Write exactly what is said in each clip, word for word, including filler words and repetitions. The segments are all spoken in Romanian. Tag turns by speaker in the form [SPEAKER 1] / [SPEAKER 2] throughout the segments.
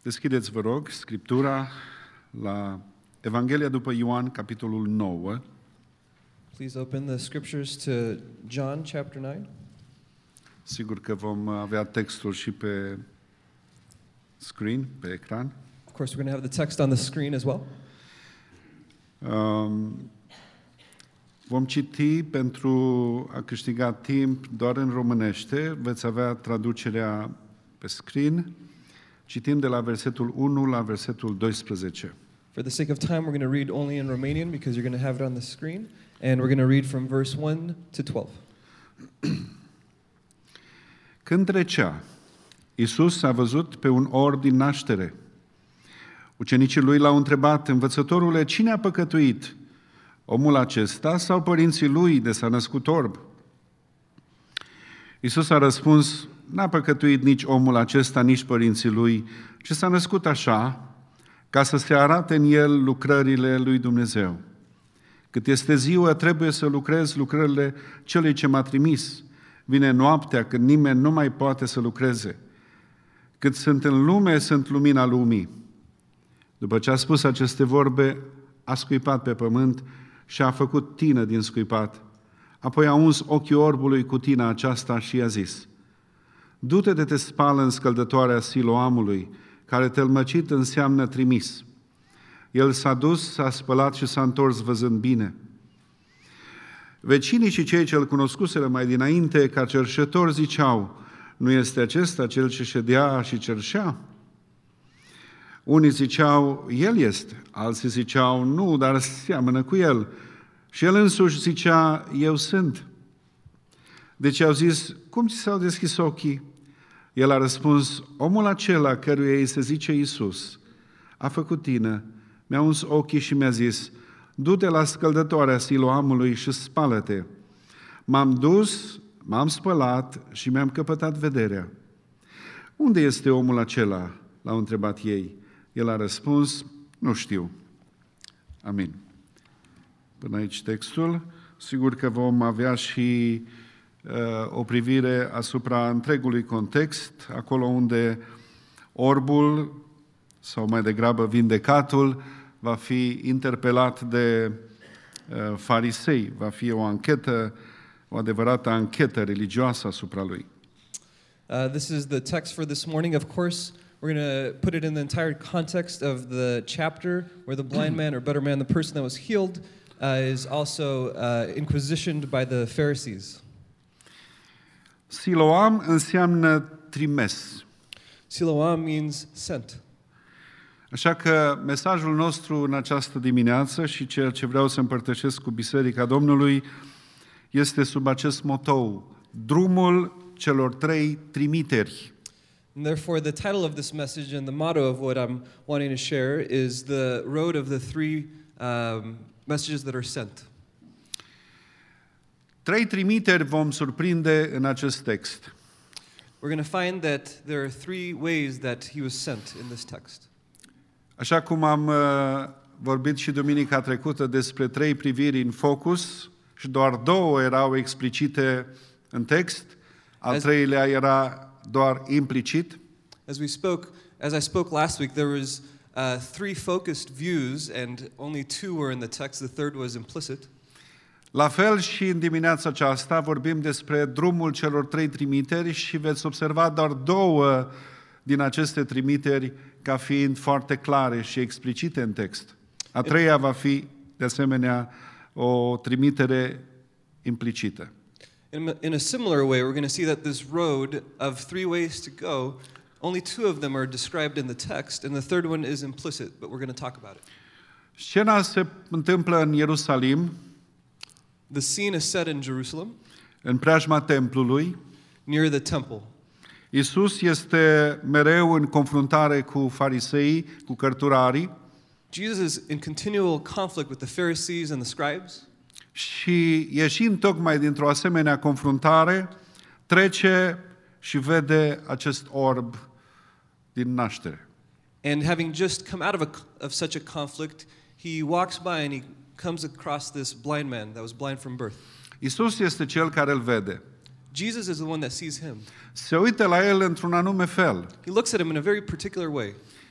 [SPEAKER 1] Deschideți, vă rog, Scriptura la Evanghelia după Ioan, capitolul nouă.
[SPEAKER 2] Please open the scriptures to John chapter nine.
[SPEAKER 1] Sigur că vom avea textul și pe screen, pe ecran.
[SPEAKER 2] Of course, we're going to have the text on the screen as well.
[SPEAKER 1] Um, vom citi pentru a câștiga timp doar în românește. Veți avea traducerea pe screen. Citim de la versetul unu la versetul doisprezece.
[SPEAKER 2] For the sake of time, we're going to read only in Romanian because you're going to have it on the screen. And we're going to read from verse one to twelve.
[SPEAKER 1] Când trecea, Iisus a văzut pe un orb din naștere. Ucenicii lui l-au întrebat: Învățătorule, cine a păcătuit? Omul acesta sau părinții lui de s-a născut orb? Iisus a răspuns: N-a păcătuit nici omul acesta, nici părinții lui, ci s-a născut așa, ca să se arate în el lucrările lui Dumnezeu. Cât este ziua, trebuie să lucrez lucrările celui ce m-a trimis. Vine noaptea, când nimeni nu mai poate să lucreze. Cât sunt în lume, sunt lumina lumii. După ce a spus aceste vorbe, a scuipat pe pământ și a făcut tină din scuipat. Apoi a uns ochii orbului cu tina aceasta și i-a zis: Du-te de te spală în scăldătoarea Siloamului, care tălmăcit înseamnă trimis. El s-a dus, s-a spălat și s-a întors văzând bine. Vecinii și cei ce îl cunoscuseră mai dinainte ca cerșetor ziceau: Nu este acesta cel ce ședea și cerșea? Unii ziceau: El este, alții ziceau: Nu, dar seamănă cu el. Și el însuși zicea: Eu sunt. Deci au zis: Cum ți s-au deschis ochii? El a răspuns: Omul acela căruia îi se zice Iisus a făcut tină, mi-a uns ochii și mi-a zis: Du-te la scăldătoarea Siloamului și spală-te. M-am dus, m-am spălat și mi-am căpătat vederea. Unde este omul acela? L-au întrebat ei. El a răspuns: Nu știu. Amin. Până aici textul. Sigur că vom avea și uh, o privire asupra întregului context, acolo unde orbul, sau mai degrabă vindecatul, va fi interpelat de uh, farisei. Va fi o anchetă, o adevărată anchetă religioasă asupra lui.
[SPEAKER 2] Uh, this is the text for this morning. Of course, we're going to put it in the entire context of the chapter where the blind man, or better man, the person that was healed, uh, is also uh, inquisitioned by the Pharisees.
[SPEAKER 1] Siloam înseamnă trimis.
[SPEAKER 2] Siloam means sent.
[SPEAKER 1] Așa că mesajul nostru în această dimineață și ceea ce vreau să împărtășesc cu Biserica Domnului este sub acest motou: drumul celor trei trimiteri.
[SPEAKER 2] And therefore, the title of this message and the motto of what I'm wanting to share is the road of the three um, messages that are sent.
[SPEAKER 1] Trei trimiteri vom surprinde în acest text.
[SPEAKER 2] We're going to find that there are three ways that he was sent in this text.
[SPEAKER 1] Așa cum am uh, vorbit și duminica trecută despre trei priviri în focus și doar două erau explicite în text, al treilea era doar implicit.
[SPEAKER 2] As we spoke, as I spoke last week, there was uh, three focused views and only two were in the text. The third was implicit.
[SPEAKER 1] La fel și în dimineața aceasta vorbim despre drumul celor trei trimiteri și veți observa doar două din aceste trimiteri ca fiind foarte clare și explicite în text. A treia va fi, de asemenea, o trimitere implicită.
[SPEAKER 2] In, in a similar way, we're going to see that this road of three ways to go, only two of them are described in the text, and the third one is implicit, but we're going to talk about it.
[SPEAKER 1] Scena se întâmplă în Ierusalim,
[SPEAKER 2] The scene is set in Jerusalem,
[SPEAKER 1] în preajma templului.
[SPEAKER 2] near the temple.
[SPEAKER 1] Iisus este mereu în confruntare cu fariseii, cu cărturarii.
[SPEAKER 2] Jesus is in continual conflict with the Pharisees and the scribes.
[SPEAKER 1] Și ieșind tocmai dintr-o asemenea confruntare, trece și vede acest orb din naștere.
[SPEAKER 2] And having just come out of, a, of such a conflict, he walks by and he comes across this blind man that was blind from birth.
[SPEAKER 1] Iisus este cel care îl vede.
[SPEAKER 2] Jesus is the one that sees him.
[SPEAKER 1] Se uită la el într-un anume fel.
[SPEAKER 2] He looks at him in a very particular way.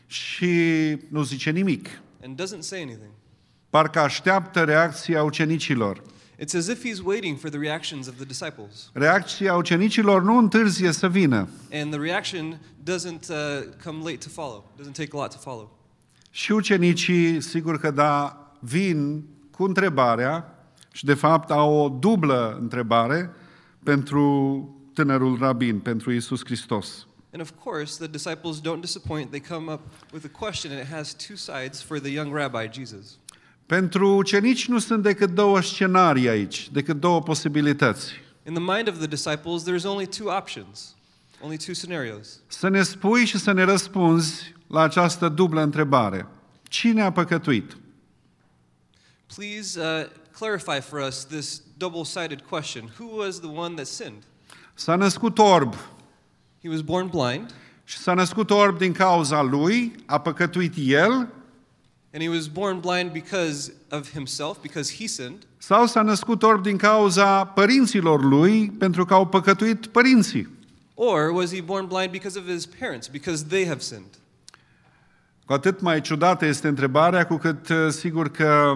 [SPEAKER 1] și nu zice nimic.
[SPEAKER 2] and doesn't say anything.
[SPEAKER 1] Parcă așteaptă reacția ucenicilor.
[SPEAKER 2] It's as if he's waiting for the reactions of the disciples.
[SPEAKER 1] Reacția ucenicilor nu întârzie să vină.
[SPEAKER 2] And the reaction doesn't uh, come late to follow. Doesn't take a lot to follow.
[SPEAKER 1] Și ucenicii, sigur că da, vin cu întrebarea și de fapt au o dublă întrebare pentru tânărul rabin, pentru Iisus Hristos.
[SPEAKER 2] And of course, the disciples don't disappoint. They come up with a question and it has two sides for the young rabbi, Jesus.
[SPEAKER 1] Pentru ucenici nu sunt decât două scenarii aici, decât două posibilități.
[SPEAKER 2] In the mind of the disciples, there's only two options, only two scenarios.
[SPEAKER 1] Să ne spui și să ne răspunzi la această dublă întrebare. Cine a păcătuit?
[SPEAKER 2] Please uh, clarify for us this double-sided question. Who was the one that sinned?
[SPEAKER 1] S-a născut orb
[SPEAKER 2] He was born blind,
[SPEAKER 1] și s-a născut orb din cauza lui, a păcătuit el,
[SPEAKER 2] and he was born blind because of himself, because he sinned.
[SPEAKER 1] sau s-a născut orb din cauza părinților lui, pentru că au păcătuit părinții.
[SPEAKER 2] Or was he born blind because of his parents, because they have sinned?
[SPEAKER 1] Cu atât mai ciudată este întrebarea, cu cât sigur că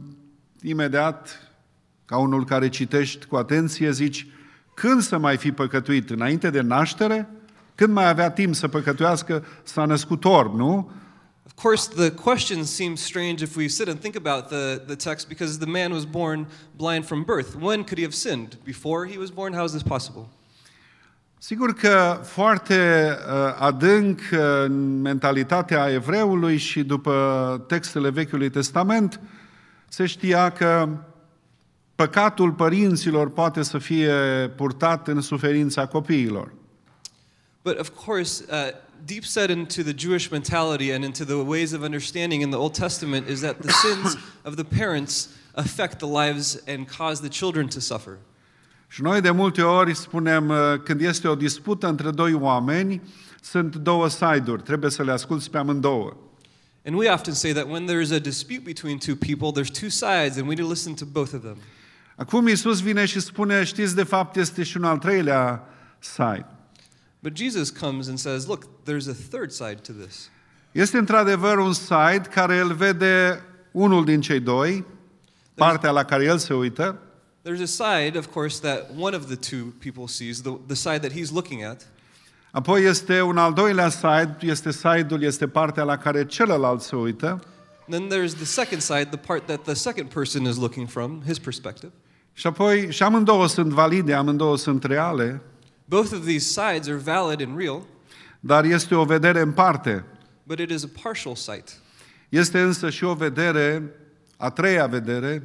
[SPEAKER 1] imediat, ca unul care citești cu atenție, zici, când să mai fi păcătuit? Înainte de naștere? Când mai avea timp să păcătuiască, s-a născut orb, nu?
[SPEAKER 2] Of course, the question seems strange if we sit and think about the, the text, because the man was born blind from birth. When could he have sinned? Before he was born? How is this possible?
[SPEAKER 1] Sigur că foarte uh, adânc uh, în mentalitatea evreului și după textele Vechiului Testament se știa că păcatul părinților poate să fie purtat în suferința copiilor.
[SPEAKER 2] But of course, uh, deep set into the Jewish mentality and into the ways of understanding in the Old Testament is that the sins of the parents affect the lives and cause the children to suffer.
[SPEAKER 1] Și noi de multe ori spunem, când este o dispută între doi oameni, sunt două side-uri, trebuie să le asculți pe amândouă.
[SPEAKER 2] And we often say that when there is a dispute between two people, there's two sides and we need to listen to both of them.
[SPEAKER 1] Acum Iisus vine și spune, știți, de fapt este și un al treilea side.
[SPEAKER 2] But Jesus comes and says, look, there's a third side to this.
[SPEAKER 1] Este într-adevăr un side care îl vede unul din cei doi, partea la care el se uită.
[SPEAKER 2] There's a side, of course, that one of the two people sees, the, the side that he's looking at.
[SPEAKER 1] Apoi este un al doilea side, este side-ul, este partea la care celălalt se uită.
[SPEAKER 2] Then there's the second side, the part that the second person is looking from, his perspective.
[SPEAKER 1] Și apoi, și amândouă sunt valide, amândouă sunt reale,
[SPEAKER 2] Both of these sides are valid and real,
[SPEAKER 1] dar este o vedere în parte.
[SPEAKER 2] but it is a partial sight.
[SPEAKER 1] Este însă și o vedere, a treia vedere,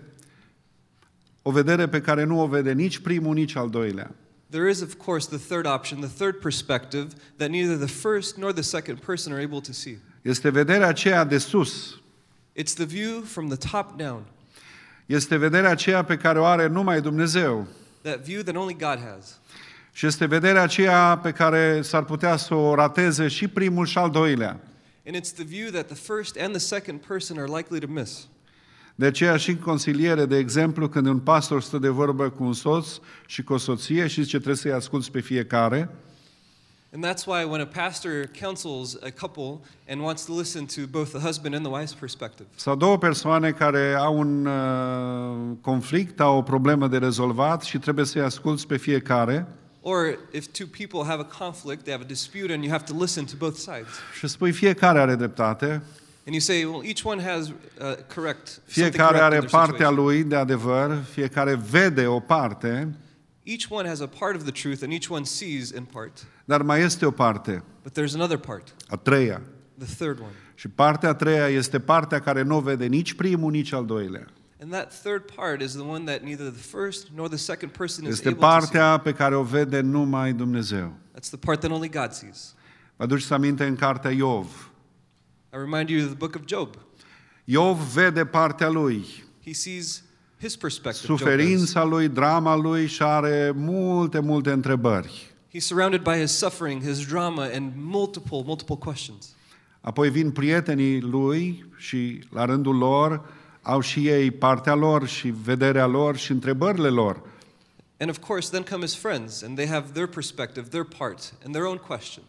[SPEAKER 1] o vedere pe care nu o vede nici primul, nici al doilea.
[SPEAKER 2] There is, of course, the third option, the third perspective, that neither the first nor the second person are able to see.
[SPEAKER 1] Este vederea aceea de sus.
[SPEAKER 2] It's the view from the top down,
[SPEAKER 1] Este vederea aceea pe care o are numai Dumnezeu.
[SPEAKER 2] that view that only God has.
[SPEAKER 1] Și este vederea aceea pe care s-ar putea să o rateze și primul și al doilea.
[SPEAKER 2] And it's the view that the first and the second person are likely to miss.
[SPEAKER 1] De aceea și în consiliere, de exemplu, când un pastor stă de vorbă cu un soț și cu o soție și zice trebuie să-i asculți pe fiecare,
[SPEAKER 2] And that's why when a pastor counsels a couple and wants to listen to both the husband and the wife's perspective,
[SPEAKER 1] sau două persoane care au un uh, conflict, au o problemă de rezolvat și trebuie să-i asculți pe fiecare,
[SPEAKER 2] or if two people have a conflict, they have a dispute, and you have to listen to both sides.
[SPEAKER 1] și spui fiecare are dreptate,
[SPEAKER 2] And you say, well, each one has uh, correct, something
[SPEAKER 1] fiecare
[SPEAKER 2] correct
[SPEAKER 1] are
[SPEAKER 2] in their
[SPEAKER 1] partea
[SPEAKER 2] situation.
[SPEAKER 1] lui de adevăr, fiecare vede o parte,
[SPEAKER 2] Each one has a part of the truth, and each one sees in part.
[SPEAKER 1] dar mai este o parte,
[SPEAKER 2] But there's another part,
[SPEAKER 1] a treia.
[SPEAKER 2] the third one.
[SPEAKER 1] Și partea a treia este partea care nu o vede nici primul, nici al doilea.
[SPEAKER 2] And that third part is the one that neither the first nor the second person is
[SPEAKER 1] Este
[SPEAKER 2] able to see.
[SPEAKER 1] partea pe care o vede numai Dumnezeu.
[SPEAKER 2] That's the part that only God sees.
[SPEAKER 1] Vă aduceți aminte în cartea Iov.
[SPEAKER 2] I remind you of the book of Job.
[SPEAKER 1] Iov vede partea lui,
[SPEAKER 2] He sees his perspective. Job does.
[SPEAKER 1] suferința lui, drama lui și are multe, multe întrebări.
[SPEAKER 2] He's surrounded by his suffering, his drama, and multiple, multiple questions.
[SPEAKER 1] Apoi vin prietenii lui și la rândul lor au și ei partea lor și vederea lor și întrebările lor.
[SPEAKER 2] And of course, then come his friends, and they have their perspective, their part, and their own questions.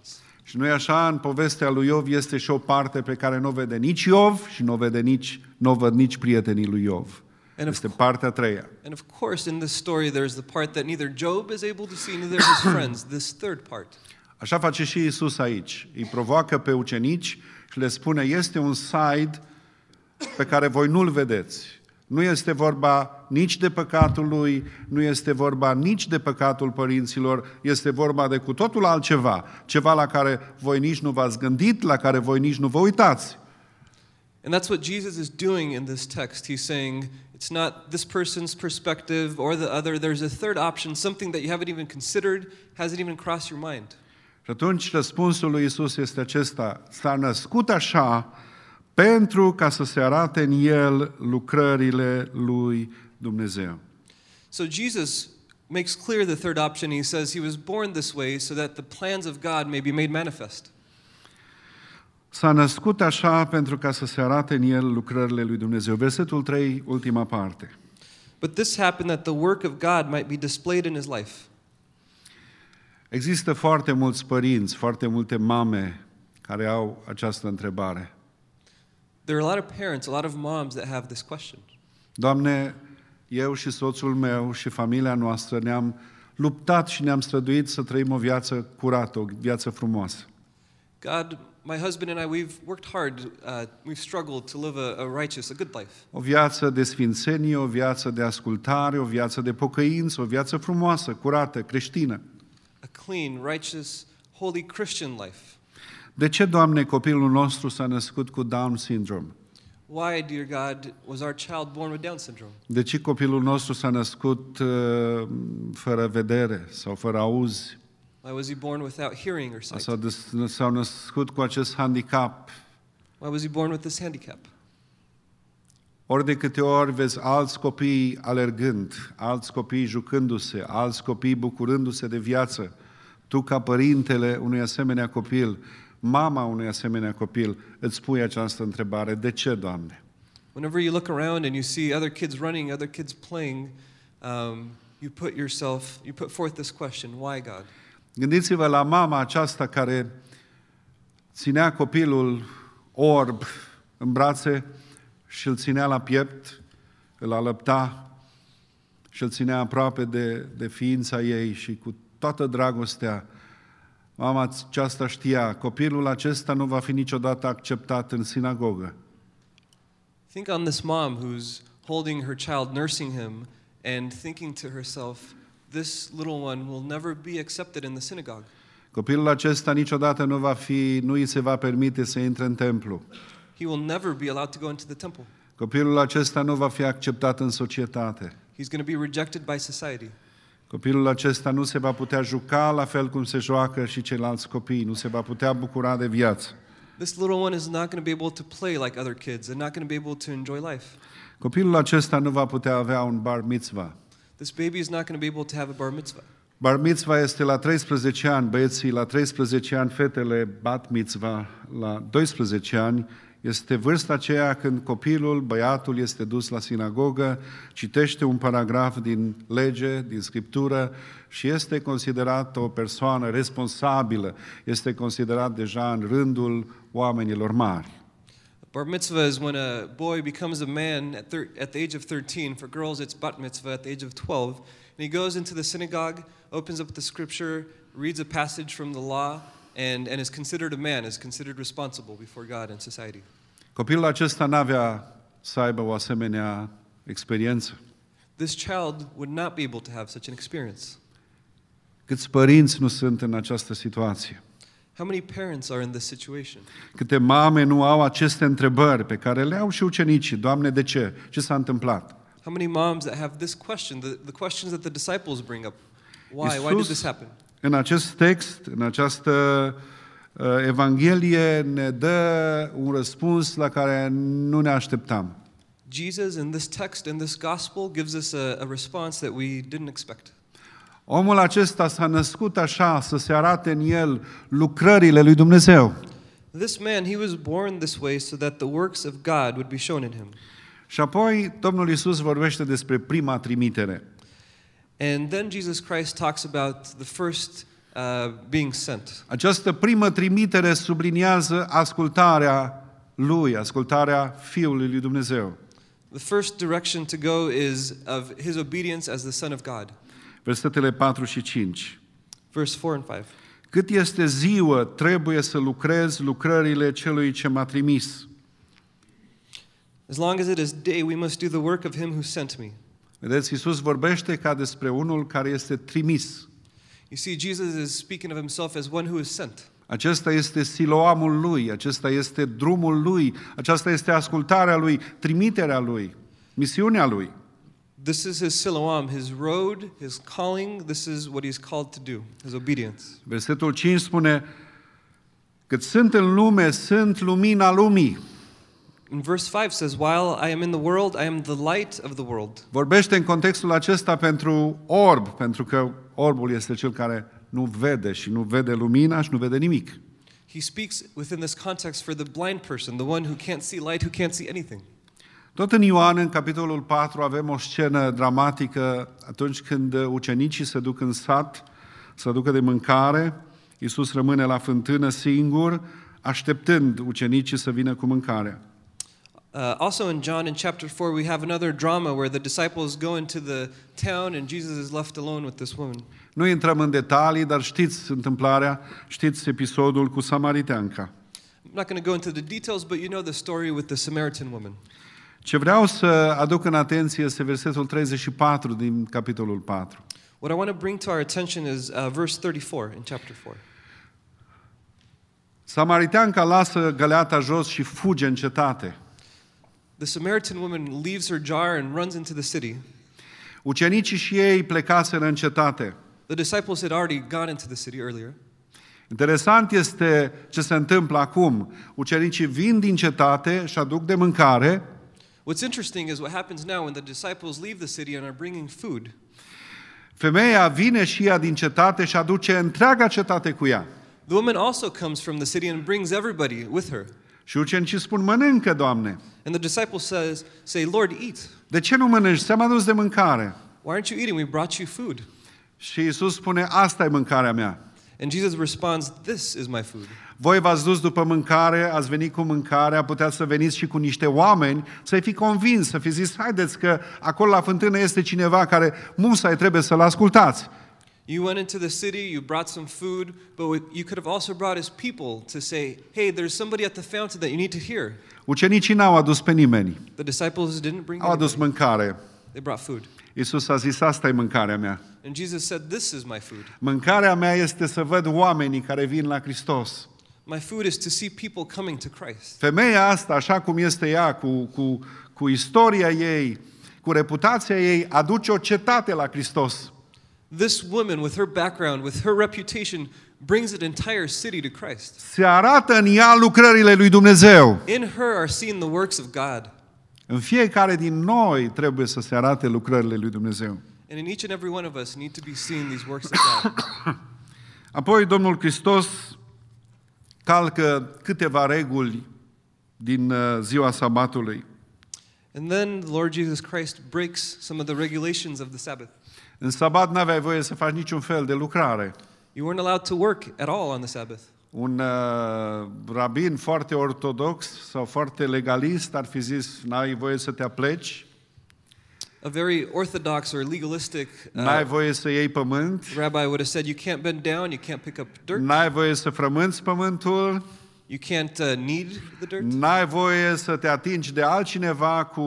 [SPEAKER 1] Și nu e așa, în povestea lui Iov este și o parte pe care nu o vede nici Iov și nu o vede nici, nu o văd nici prietenii lui Iov. Este partea a treia.
[SPEAKER 2] And of course in this story there's the part that neither Job is able to see, neither his friends, this third part.
[SPEAKER 1] Așa face și Iisus aici. Îi provoacă pe ucenici și le spune, este un side pe care voi nu-l vedeți. Nu este vorba nici de păcatul lui, nu este vorba nici de păcatul părinților, este vorba de cu totul altceva, ceva la care voi nici nu v-ați gândit, la care voi nici nu vă uitați.
[SPEAKER 2] And that's what Jesus is doing in this text. He's saying it's not this person's perspective or the other. There's a third option, something that you haven't even considered, hasn't even crossed your mind.
[SPEAKER 1] Și atunci răspunsul lui Iisus este acesta, s-a născut așa pentru ca să se arate în el lucrările lui Dumnezeu.
[SPEAKER 2] So Jesus makes clear the third option. He says he was born this way so that the plans of God may be made manifest.
[SPEAKER 1] S-a născut așa pentru ca să se arate în el lucrările lui Dumnezeu. Versetul trei, ultima parte.
[SPEAKER 2] But this happened that the work of God might be displayed in his life.
[SPEAKER 1] Există foarte mulți părinți, foarte multe mame care au această întrebare.
[SPEAKER 2] There are a lot of parents, a lot of moms that have this question.
[SPEAKER 1] Doamne, eu și soțul meu și familia noastră ne-am luptat și ne-am străduit să trăim o viață curată, o viață frumoasă.
[SPEAKER 2] God, my husband and I, we've worked hard, uh, we've struggled to live a, a righteous, a good life.
[SPEAKER 1] O viață de sfințenie, o viață de ascultare, o viață de pocăință, o viață frumoasă, curată, creștină.
[SPEAKER 2] A clean, righteous, holy Christian life.
[SPEAKER 1] De ce, Doamne, copilul nostru s-a născut cu Down syndrome?
[SPEAKER 2] Why, dear God, was our child born with Down syndrome?
[SPEAKER 1] De ce copilul nostru s-a născut uh, fără vedere sau fără auz?
[SPEAKER 2] Why was he born without hearing or sight?
[SPEAKER 1] S-a, s-a născut cu acest handicap?
[SPEAKER 2] Why was he born with this handicap?
[SPEAKER 1] Ori de câte ori vezi alți copii alergând, alți copii jucându-se, alți copii bucurându-se de viață, tu ca părintele unui asemenea copil, mama unui asemenea copil, îți pui această întrebare, de ce, Doamne?
[SPEAKER 2] Whenever you look around and you see other kids running, other kids playing, um, you put yourself, you put forth this question, why, God?
[SPEAKER 1] Gândiți-vă la mama aceasta care ținea copilul orb în brațe și îl ținea la piept, îl alăpta și îl ținea aproape de, de ființa ei și cu toată dragostea. Mama aceasta știa, copilul acesta nu va fi niciodată acceptat în sinagogă.
[SPEAKER 2] Think on this mom who's holding her child, nursing him, and thinking to herself, this little one will never be accepted in the synagogue.
[SPEAKER 1] Copilul acesta niciodată nu va fi, nu îi se va permite să intre în templu.
[SPEAKER 2] He will never be allowed to go into the temple.
[SPEAKER 1] Copilul acesta nu va fi acceptat în societate.
[SPEAKER 2] He's going to be rejected by society.
[SPEAKER 1] Copilul acesta nu se va putea juca la fel cum se joacă și ceilalți copii, nu se va putea bucura de viață.
[SPEAKER 2] This little one is not going to be able to play like other kids and not going to be able to enjoy life.
[SPEAKER 1] Copilul acesta nu va putea avea un bar mitzvah.
[SPEAKER 2] This baby is not going to be able to have a bar mitzvah.
[SPEAKER 1] Bar mitzvah este la treisprezece ani, băieții, la treisprezece ani, fetele bat mitzvah la doisprezece ani. Este vârsta aceea când copilul, băiatul, este dus la sinagogă, citește un paragraf din lege, din Scriptură și este considerat o persoană responsabilă, este considerat deja în rândul oamenilor mari.
[SPEAKER 2] Bar mitzvah is when a boy becomes a man at, thir- at the age of thirteen. For girls, it's bat mitzvah at the age of twelve. And he goes into the synagogue, opens up the Scripture, reads a passage from the law, and, and is considered a man, is considered responsible before God and society.
[SPEAKER 1] Copilul acesta n-avea să aibă o asemenea experiență.
[SPEAKER 2] This child would not be able to have such an experience.
[SPEAKER 1] Câți părinți nu sunt în această situație?
[SPEAKER 2] How many parents are in this situation?
[SPEAKER 1] Câte mame nu au aceste întrebări pe care le au și ucenicii. Doamne, de ce? Ce s-a întâmplat?
[SPEAKER 2] How many moms that have this question, the, the questions that the disciples bring up? Why? Why did this happen?
[SPEAKER 1] În acest text, în această uh, Evanghelie, ne dă un răspuns la care nu ne așteptam.
[SPEAKER 2] Jesus, in this text, in this gospel, gives us a, a response that we didn't expect.
[SPEAKER 1] Omul acesta s-a născut așa, să se arate în el lucrările lui Dumnezeu.
[SPEAKER 2] This man, he was born this way so that the works of God would be shown in him.
[SPEAKER 1] Și apoi Domnul Iisus vorbește despre prima trimitere.
[SPEAKER 2] And then Jesus Christ talks about the first uh, being sent.
[SPEAKER 1] Această primă trimitere subliniază ascultarea lui, ascultarea Fiului lui Dumnezeu.
[SPEAKER 2] The first direction to go is of his obedience as the Son of God.
[SPEAKER 1] Versetele patru și cinci.
[SPEAKER 2] Verse four and five.
[SPEAKER 1] Cât este ziua, trebuie să lucrez lucrările celui ce m-a trimis.
[SPEAKER 2] As long as it is day, we must do the work of him who sent me.
[SPEAKER 1] Vedeți, Iisus vorbește ca despre unul care este trimis.
[SPEAKER 2] You see, Jesus is speaking of himself as one who is sent.
[SPEAKER 1] Acesta este siloamul lui, acesta este drumul lui, aceasta este ascultarea lui, trimiterea lui, misiunea lui.
[SPEAKER 2] This is his Siloam, his road, his calling. This is what he's called to do, his obedience.
[SPEAKER 1] Versetul cinci spune: cât sunt în lume, sunt lumina lumii.
[SPEAKER 2] In verse five says, while I am in the world, I am the light of the world.
[SPEAKER 1] Vorbește în contextul acesta pentru orb, pentru că orbul este cel care nu vede și nu vede lumina și nu vede nimic.
[SPEAKER 2] He speaks within this context for the blind person, the one who can't see light, who can't see anything.
[SPEAKER 1] Tot în Ioan, în capitolul patru, avem o scenă dramatică atunci când ucenicii se duc în sat să aducă de mâncare. Iisus rămâne la fântână singur, așteptând ucenicii să vină cu mâncarea.
[SPEAKER 2] Uh, also in John in chapter four we have another drama where the disciples go into the town and Jesus is left alone with this woman.
[SPEAKER 1] Nu intrăm în detalii, dar știți întâmplarea, știți episodul cu samariteanca.
[SPEAKER 2] I'm not going to go into the details, but you know the story with the Samaritan woman.
[SPEAKER 1] Ce vreau să aduc în atenție este versetul treizeci și patru din capitolul patru.
[SPEAKER 2] What I want to bring to our attention is uh, verse thirty-four in chapter four.
[SPEAKER 1] Samariteanca lasă găleata jos și fuge în cetate.
[SPEAKER 2] The Samaritan woman leaves her jar and runs into the city.
[SPEAKER 1] Ucenicii și ei plecaseră în cetate.
[SPEAKER 2] The disciples had already gone into the city earlier.
[SPEAKER 1] Interesant este ce se întâmplă acum. Ucenicii vin din cetate și aduc de mâncare.
[SPEAKER 2] What's interesting is what happens now when the disciples leave the city and are bringing food.
[SPEAKER 1] Femeia vine și ea din cetate și aduce întreaga cetate cu ea.
[SPEAKER 2] The woman also comes from the city and brings everybody with her.
[SPEAKER 1] Și ucenicii spun: mănâncă, Doamne.
[SPEAKER 2] And the disciples says, say, Lord, eat.
[SPEAKER 1] De ce nu mănânci? Ți-am adus de mâncare.
[SPEAKER 2] Why aren't you eating? We brought you food.
[SPEAKER 1] Și Iisus spune: asta e mâncarea mea.
[SPEAKER 2] And Jesus responds, this is my food.
[SPEAKER 1] Voi v-ați dus după mâncare, ați venit cu mâncarea, puteți să veniți și cu niște oameni, să-i fi convins, să fi zis: haideți că acolo la fântână este cineva care musai trebuie să-l ascultați.
[SPEAKER 2] You went into the city, you brought some food, but you could have also brought his people to say, hey, there's somebody at the fountain that you need to hear.
[SPEAKER 1] Ucenicii n-au adus pe nimeni.
[SPEAKER 2] The disciples didn't bring
[SPEAKER 1] Au adus
[SPEAKER 2] anybody.
[SPEAKER 1] mâncare.
[SPEAKER 2] They brought food.
[SPEAKER 1] Iisus a zis: asta e mâncarea mea.
[SPEAKER 2] And Jesus said, this is my food.
[SPEAKER 1] Mâncarea mea este să văd oamenii care vin la Hristos.
[SPEAKER 2] My food is to see people coming to Christ.
[SPEAKER 1] Femeia asta, așa cum este ea, cu, cu, cu istoria ei, cu reputația ei, aduce o cetate la Hristos.
[SPEAKER 2] This woman, with her background, with her reputation, brings an entire city to Christ.
[SPEAKER 1] Se arată în ea lucrările lui Dumnezeu.
[SPEAKER 2] In her are seen the works of God.
[SPEAKER 1] În fiecare din noi trebuie să se arate lucrările lui Dumnezeu.
[SPEAKER 2] And in each and every one of us need to be seeing these works of God.
[SPEAKER 1] Apoi Domnul Hristos calcă câteva reguli din ziua sabatului.
[SPEAKER 2] And then the Lord Jesus Christ breaks some of the regulations of the Sabbath.
[SPEAKER 1] În sabat n-aveai voie să faci niciun fel de lucrare.
[SPEAKER 2] You weren't allowed to work at all on the Sabbath.
[SPEAKER 1] Un uh, rabin foarte ortodox sau foarte legalist ar fi zis: n-ai voie să te apleci,
[SPEAKER 2] A very orthodox or legalistic
[SPEAKER 1] n-ai
[SPEAKER 2] uh,
[SPEAKER 1] voie să iei pământ,
[SPEAKER 2] rabbi would have said, you can't bend down, you can't pick up dirt,
[SPEAKER 1] n-ai voie să frămânți pământul,
[SPEAKER 2] you can't uh, knead the dirt,
[SPEAKER 1] n-ai voie să te atingi de altcineva cu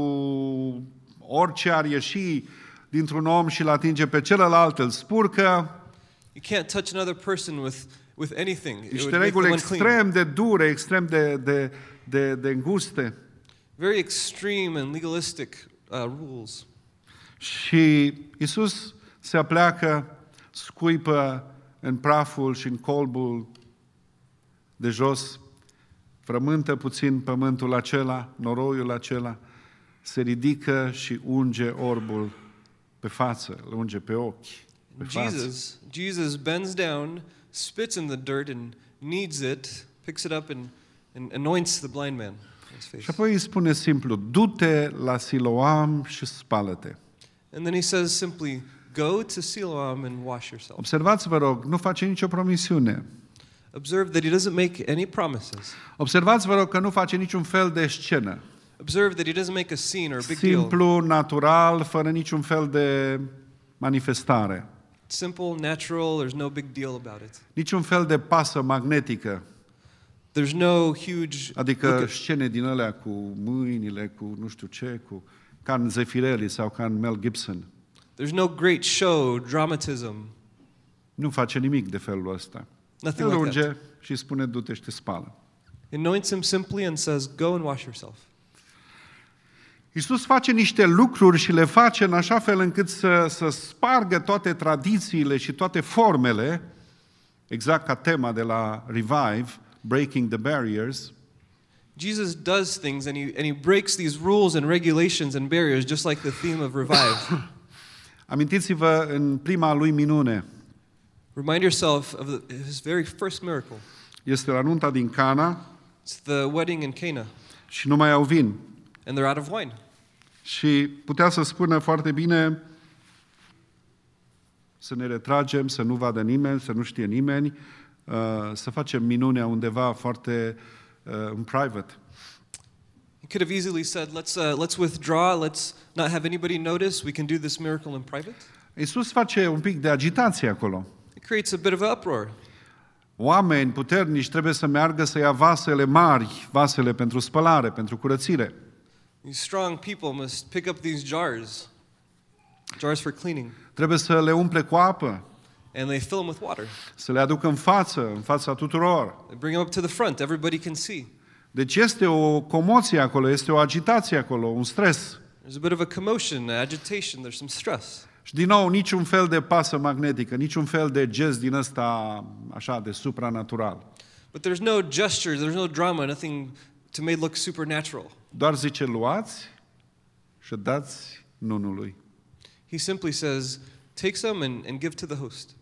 [SPEAKER 1] orice ar ieși dintr-un om și îl atinge pe celălalt, îl spurcă.
[SPEAKER 2] you can't touch another person with, with anything. It
[SPEAKER 1] Niște
[SPEAKER 2] would make them
[SPEAKER 1] reguli
[SPEAKER 2] unclean.
[SPEAKER 1] extrem de dure, extrem de, de, de, de înguste.
[SPEAKER 2] Very extreme and legalistic uh, rules.
[SPEAKER 1] Și Iisus se apleacă, scuipă în praful și în colbul de jos, frământă puțin pământul acela, noroiul acela, se ridică și unge orbul pe față, îl unge pe ochi, pe față.
[SPEAKER 2] Jesus, Jesus bends down, spits in the dirt and kneads it, picks it up and, and anoints the blind man in his face.
[SPEAKER 1] Și apoi îi spune simplu: du-te la Siloam și spală-te.
[SPEAKER 2] And then he says simply, Go to Siloam and wash yourself.
[SPEAKER 1] Observați, vă rog, nu face nicio promisiune.
[SPEAKER 2] Observe that he doesn't make any promises.
[SPEAKER 1] Observați, vă rog, că nu face niciun fel de scenă.
[SPEAKER 2] Observe that he doesn't make a scene or a big deal.
[SPEAKER 1] Simplu, natural, fără niciun fel de manifestare.
[SPEAKER 2] Simple, natural, there's no big deal about it.
[SPEAKER 1] Niciun fel de pasă magnetică.
[SPEAKER 2] There's no huge
[SPEAKER 1] Adică scene din alea cu mâinile, cu nu știu ce, cu ca în Zeffirelli sau ca în Mel Gibson.
[SPEAKER 2] There's no great show, dramatism.
[SPEAKER 1] Nu face nimic de felul ăsta.
[SPEAKER 2] Nothing
[SPEAKER 1] El
[SPEAKER 2] like
[SPEAKER 1] unge
[SPEAKER 2] that.
[SPEAKER 1] și spune du-te și te spală.
[SPEAKER 2] He anoints him simply and says, go and wash yourself.
[SPEAKER 1] Iisus face niște lucruri și le face în așa fel încât să, să spargă toate tradițiile și toate formele, exact ca tema de la Revive, Breaking the Barriers.
[SPEAKER 2] Jesus does things and he, and he breaks these rules and regulations and barriers just like the theme of Revive.
[SPEAKER 1] Amintiți-vă în prima lui minune.
[SPEAKER 2] Remind yourself of the, his very first miracle.
[SPEAKER 1] Este la nunta din Cana.
[SPEAKER 2] It's the wedding in Cana.
[SPEAKER 1] Și nu mai au vin.
[SPEAKER 2] And they're out of wine.
[SPEAKER 1] Și putea să spună foarte bine să ne retragem, să nu vadă nimeni, să nu știe nimeni, să facem minunea undeva foarte în private.
[SPEAKER 2] He could have easily said, let's, uh, let's withdraw, let's not have anybody notice, we can do this miracle in private.
[SPEAKER 1] Iisus face un pic de agitație acolo.
[SPEAKER 2] It creates a bit of an uproar.
[SPEAKER 1] Oameni puternici trebuie să meargă să ia vasele mari, vasele pentru spălare, pentru curățire.
[SPEAKER 2] These strong people must pick up these jars, jars for cleaning,
[SPEAKER 1] Trebuie să le umple cu apă,
[SPEAKER 2] and they fill them with water.
[SPEAKER 1] să le aducă în față, în fața tuturor.
[SPEAKER 2] They bring them up to the front, everybody can see.
[SPEAKER 1] Deci este o comoție acolo, este o agitație acolo, un stres.
[SPEAKER 2] There's a bit of a commotion, agitation, there's some stress.
[SPEAKER 1] Și din nou, niciun fel de pasă magnetică, niciun fel de gest din ăsta așa de supranatural.
[SPEAKER 2] But there's no gesture, there's no drama, nothing to make it look supernatural.
[SPEAKER 1] Doar zice, luați și dați nunului.
[SPEAKER 2] He simply says, take some and, and give to the host.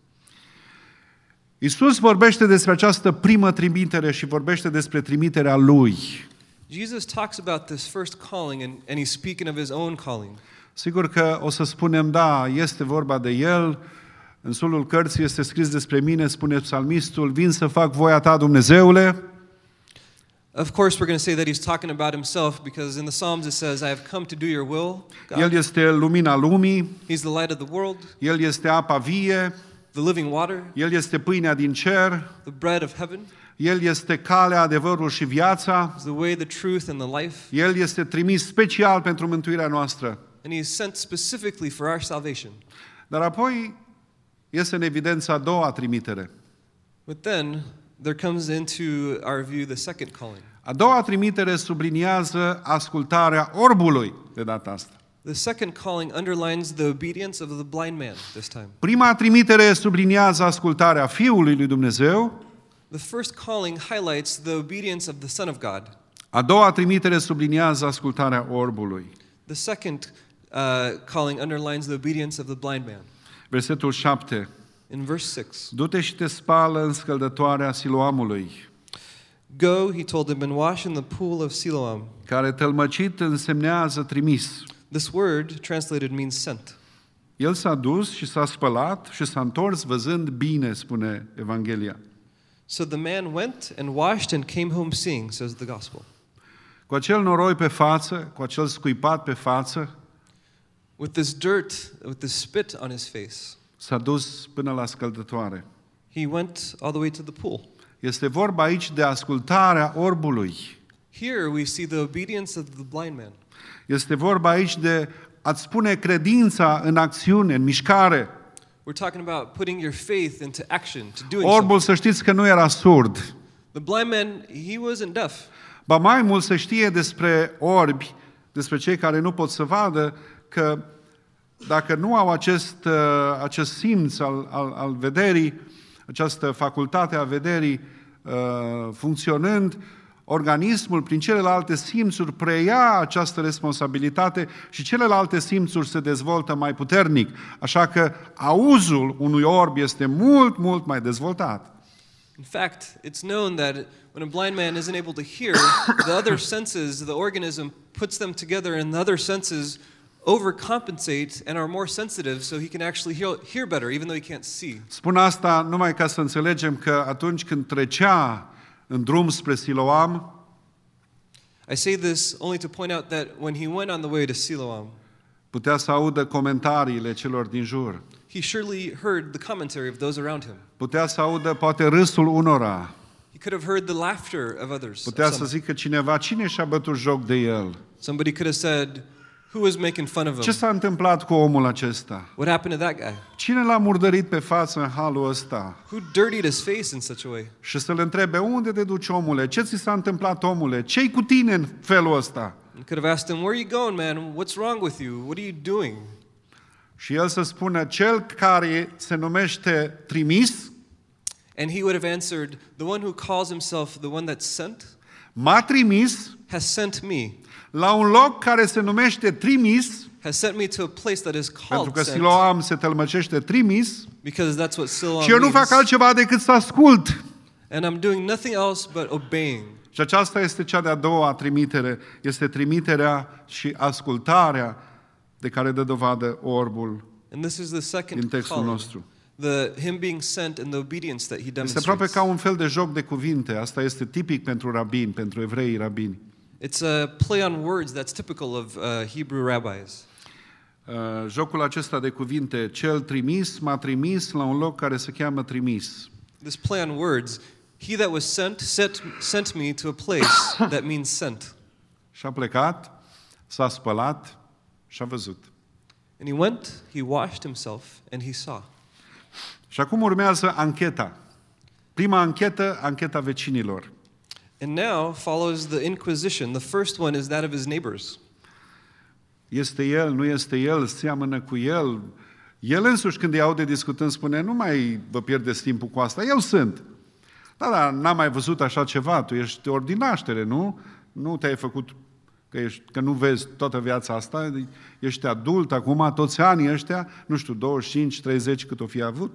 [SPEAKER 1] Iisus vorbește despre această primă trimitere și vorbește despre trimiterea Lui.
[SPEAKER 2] Jesus talks about this first calling and, and he's speaking of his own calling.
[SPEAKER 1] Sigur că o să spunem, da, este vorba de El, în sulul cărții este scris despre mine, spune psalmistul, vin să fac voia ta, Dumnezeule.
[SPEAKER 2] Of course, we're going to say that he's talking about himself because in the Psalms it says, I have come to do your will, God.
[SPEAKER 1] El este lumina lumii,
[SPEAKER 2] He's the light of the world,
[SPEAKER 1] El este apa vie,
[SPEAKER 2] the living water,
[SPEAKER 1] El este pâinea din cer,
[SPEAKER 2] the bread of heaven.
[SPEAKER 1] El este calea, adevărul și viața,
[SPEAKER 2] He's the way, the truth, and the life.
[SPEAKER 1] El este trimis special pentru mântuirea noastră.
[SPEAKER 2] And he is sent specifically for our salvation.
[SPEAKER 1] Dar apoi este în evidență a doua trimitere.
[SPEAKER 2] But then there comes into our view the second calling.
[SPEAKER 1] A doua trimitere subliniază ascultarea orbului de data asta.
[SPEAKER 2] The second calling underlines the obedience of the blind man this time.
[SPEAKER 1] Prima trimitere subliniază ascultarea Fiului lui Dumnezeu.
[SPEAKER 2] The first calling highlights the obedience of the Son of God.
[SPEAKER 1] A doua trimitere subliniază ascultarea orbului.
[SPEAKER 2] The second uh, calling underlines the obedience of the blind man.
[SPEAKER 1] Versetul șapte.
[SPEAKER 2] In verse six,
[SPEAKER 1] Du-te și te spală în scăldătoarea Siloamului,
[SPEAKER 2] go, he told him, and wash in the pool of Siloam.
[SPEAKER 1] care tălmăcit însemnează trimis.
[SPEAKER 2] This word translated means sent.
[SPEAKER 1] El s-a dus și s-a spălat și s-a întors văzând bine, spune Evanghelia.
[SPEAKER 2] So the man went and washed and came home seeing, says the gospel.
[SPEAKER 1] Cu acel noroi pe față, cu acel scuipat pe față,
[SPEAKER 2] With this dirt, with this spit on his face,
[SPEAKER 1] s-a dus până la scăldătoare.
[SPEAKER 2] he went all the way to the pool.
[SPEAKER 1] Este vorba aici de ascultarea orbului.
[SPEAKER 2] Here we see the obedience of the blind man.
[SPEAKER 1] Este vorba aici de a-ți pune credința în acțiune, în mișcare.
[SPEAKER 2] We're talking about putting your faith into action, to doing
[SPEAKER 1] Orbul,
[SPEAKER 2] something.
[SPEAKER 1] să știți că nu era surd.
[SPEAKER 2] The blind man, he wasn't deaf.
[SPEAKER 1] Ba mai mult se știe despre orbi, despre cei care nu pot să vadă, că dacă nu au acest, acest simț al, al, al vederii, această facultate a vederii uh, funcționând, organismul prin celelalte simțuri preia această responsabilitate și celelalte simțuri se dezvoltă mai puternic. Așa că auzul unui orb este mult, mult mai dezvoltat.
[SPEAKER 2] In fact, it's known that when a blind man isn't able to hear, the other senses, the organism puts them together and the other senses overcompensate and are more sensitive so he can actually hear, hear better, even though he can't see.
[SPEAKER 1] Spun asta numai ca să înțelegem că atunci când trecea în drum spre Siloam,
[SPEAKER 2] I say this only to point out that when he went on the way to Siloam,
[SPEAKER 1] putea să audă comentariile celor din jur.
[SPEAKER 2] he surely heard the commentary of those around him.
[SPEAKER 1] Putea să audă poate râsul unora.
[SPEAKER 2] He could have heard the laughter of others.
[SPEAKER 1] Putea
[SPEAKER 2] of
[SPEAKER 1] să
[SPEAKER 2] some.
[SPEAKER 1] zică cineva, cine și-a bătut joc de el?
[SPEAKER 2] Somebody could have said, who was making fun of
[SPEAKER 1] Ce
[SPEAKER 2] him?
[SPEAKER 1] s-a întâmplat cu omul acesta?
[SPEAKER 2] What happened to that guy?
[SPEAKER 1] Cine l-a murdărit pe față în halul ăsta?
[SPEAKER 2] Who dirtied his face in such a way?
[SPEAKER 1] Și să-l întrebe, unde te duci, omule? Ce ți s-a întâmplat, omule? Ce-i cu tine în felul ăsta?
[SPEAKER 2] You could have asked him, where are you going, man? What's wrong with you? What are you doing?
[SPEAKER 1] Și el să spună, cel care se numește trimis,
[SPEAKER 2] And he would have answered, the one who calls himself the one that's sent
[SPEAKER 1] m-a trimis
[SPEAKER 2] has sent me,
[SPEAKER 1] la un loc care se numește trimis,
[SPEAKER 2] has sent me to a place that is
[SPEAKER 1] pentru
[SPEAKER 2] called
[SPEAKER 1] că
[SPEAKER 2] sent,
[SPEAKER 1] Siloam se tălmăcește trimis,
[SPEAKER 2] because that's what Siloam
[SPEAKER 1] și eu nu fac
[SPEAKER 2] means.
[SPEAKER 1] altceva decât să ascult.
[SPEAKER 2] And I'm doing nothing else but obeying.
[SPEAKER 1] Și aceasta este cea de-a doua trimitere, este trimiterea și ascultarea de care dă dovadă orbul
[SPEAKER 2] And this is the
[SPEAKER 1] din
[SPEAKER 2] second
[SPEAKER 1] textul
[SPEAKER 2] calling,
[SPEAKER 1] nostru.
[SPEAKER 2] the him being sent and the obedience that he
[SPEAKER 1] Este aproape
[SPEAKER 2] demonstrates.
[SPEAKER 1] ca un fel de joc de cuvinte. Asta este tipic pentru rabini, pentru evrei rabini.
[SPEAKER 2] It's a play on words that's typical of uh, Hebrew rabbis.
[SPEAKER 1] Uh, jocul acesta de cuvinte, cel trimis m-a trimis la un loc care se cheamă trimis.
[SPEAKER 2] This play on words, he that was sent, sent sent me to a place that means sent.
[SPEAKER 1] Și a plecat, s-a spălat și a văzut.
[SPEAKER 2] And he went, he washed himself, and he saw.
[SPEAKER 1] Și acum urmează ancheta. Prima anchetă, ancheta vecinilor.
[SPEAKER 2] And now follows the inquisition. The first one is that of his neighbors.
[SPEAKER 1] Este el, nu este el, seamănă cu el. El însuși când îi aude discutând spune, nu mai vă pierdeți timpul cu asta, eu sunt. Da, da, n-am mai văzut așa ceva, tu ești ori din naștere, nu? Nu te-ai făcut, că, ești, că nu vezi toată viața asta, ești adult acum, toți anii ăștia, nu știu, douăzeci și cinci, treizeci cât o fi avut.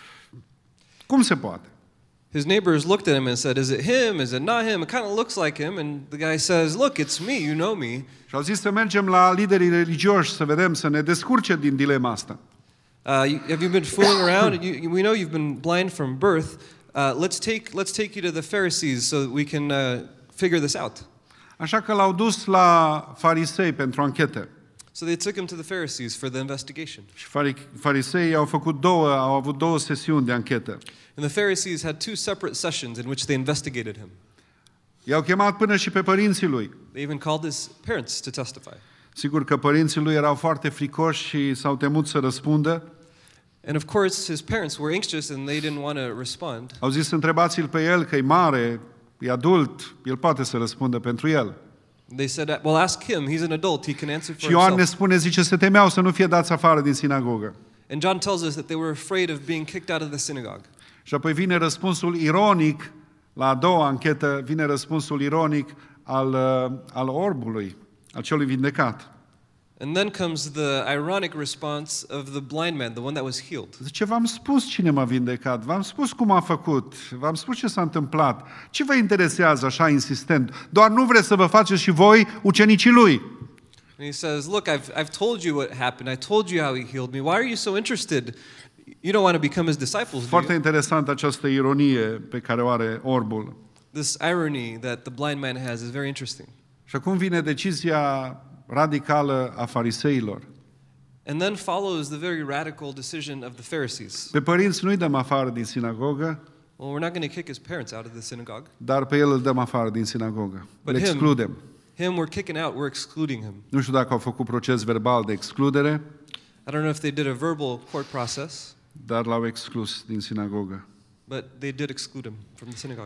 [SPEAKER 1] Cum se poate?
[SPEAKER 2] His neighbors looked at him and said, is it him? Is it not him? It kind of looks like him. And the guy says, look, it's me, you know me.
[SPEAKER 1] Și au zis să mergem la liderii religioși să vedem, să ne descurce din dilema asta.
[SPEAKER 2] Uh, you, have you been fooling around? You, we know you've been blind from birth. Uh, let's take let's take you to the Pharisees so that we can uh, figure this out.
[SPEAKER 1] Așa că l-au dus la farisei pentru anchetă.
[SPEAKER 2] So they took him to the Pharisees for the investigation.
[SPEAKER 1] Și fariseii au făcut două, au avut două sesiuni de anchetă.
[SPEAKER 2] And the Pharisees had two separate sessions in which they investigated him.
[SPEAKER 1] I-au chemat până și pe părinții lui.
[SPEAKER 2] They even called his parents to testify.
[SPEAKER 1] Sigur că părinții lui erau foarte fricoși și s-au temut să răspundă.
[SPEAKER 2] And of course, his parents were anxious and they didn't want to respond.
[SPEAKER 1] Au zis, întrebați-l pe el că e mare, e adult, el poate să răspundă pentru el.
[SPEAKER 2] They said, well, ask him. He's an adult. He can answer for
[SPEAKER 1] Și Ioan ne
[SPEAKER 2] himself.
[SPEAKER 1] spune, zice, se temeau să nu fie dați afară din sinagogă.
[SPEAKER 2] And John tells us that they were afraid of being kicked out of the synagogue.
[SPEAKER 1] Și apoi vine răspunsul ironic, la a doua anchetă, vine răspunsul ironic al, uh, al orbului, al celui vindecat.
[SPEAKER 2] And then comes the ironic response of the blind man, the one that was healed.
[SPEAKER 1] Zice, v-am spus cine m-a vindecat, v-am spus cum a făcut, v-am spus ce s-a întâmplat. Ce vă interesează așa insistent? Doar nu vreți să vă faceți și voi ucenicii lui.
[SPEAKER 2] And he says, look, I've, I've told you what happened. I told you how he healed me. Why are you so interested? You don't want to become his disciples, do
[SPEAKER 1] Foarte
[SPEAKER 2] you?
[SPEAKER 1] interesant această ironie pe care o are orbul.
[SPEAKER 2] This irony that the blind man has is very interesting.
[SPEAKER 1] Și acum vine decizia radicală a fariseilor.
[SPEAKER 2] And then follows the very radical decision of the Pharisees.
[SPEAKER 1] Pe părinți nu-i dăm afară din sinagogă,
[SPEAKER 2] Well, we're not going to kick his parents out of the synagogue.
[SPEAKER 1] dar pe el îl dăm afară din sinagogă.
[SPEAKER 2] But
[SPEAKER 1] Îl
[SPEAKER 2] him-
[SPEAKER 1] excludem.
[SPEAKER 2] Him we're kicking out, we're excluding him.
[SPEAKER 1] Nu știu dacă au făcut proces verbal de excludere,
[SPEAKER 2] I don't know if they did a verbal court process,
[SPEAKER 1] dar l-au exclus din sinagogă.
[SPEAKER 2] but they did exclude him from the synagogue.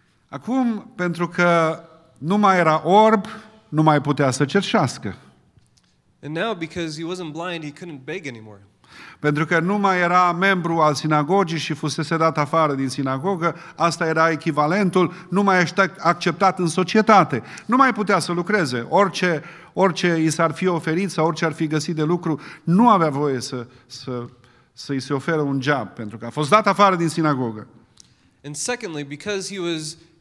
[SPEAKER 1] Acum, pentru că nu mai era orb, nu mai putea să cerșească.
[SPEAKER 2] And now, because he wasn't blind, he couldn't beg anymore.
[SPEAKER 1] Pentru că nu mai era membru al sinagogii și fusese dat afară din sinagogă, asta era echivalentul, nu mai ești acceptat în societate. Nu mai putea să lucreze. Orice, orice i s-ar fi oferit sau orice ar fi găsit de lucru, nu avea voie să, să, să-i se oferă un job, pentru că a fost dat afară din sinagogă.
[SPEAKER 2] And secondly, because he was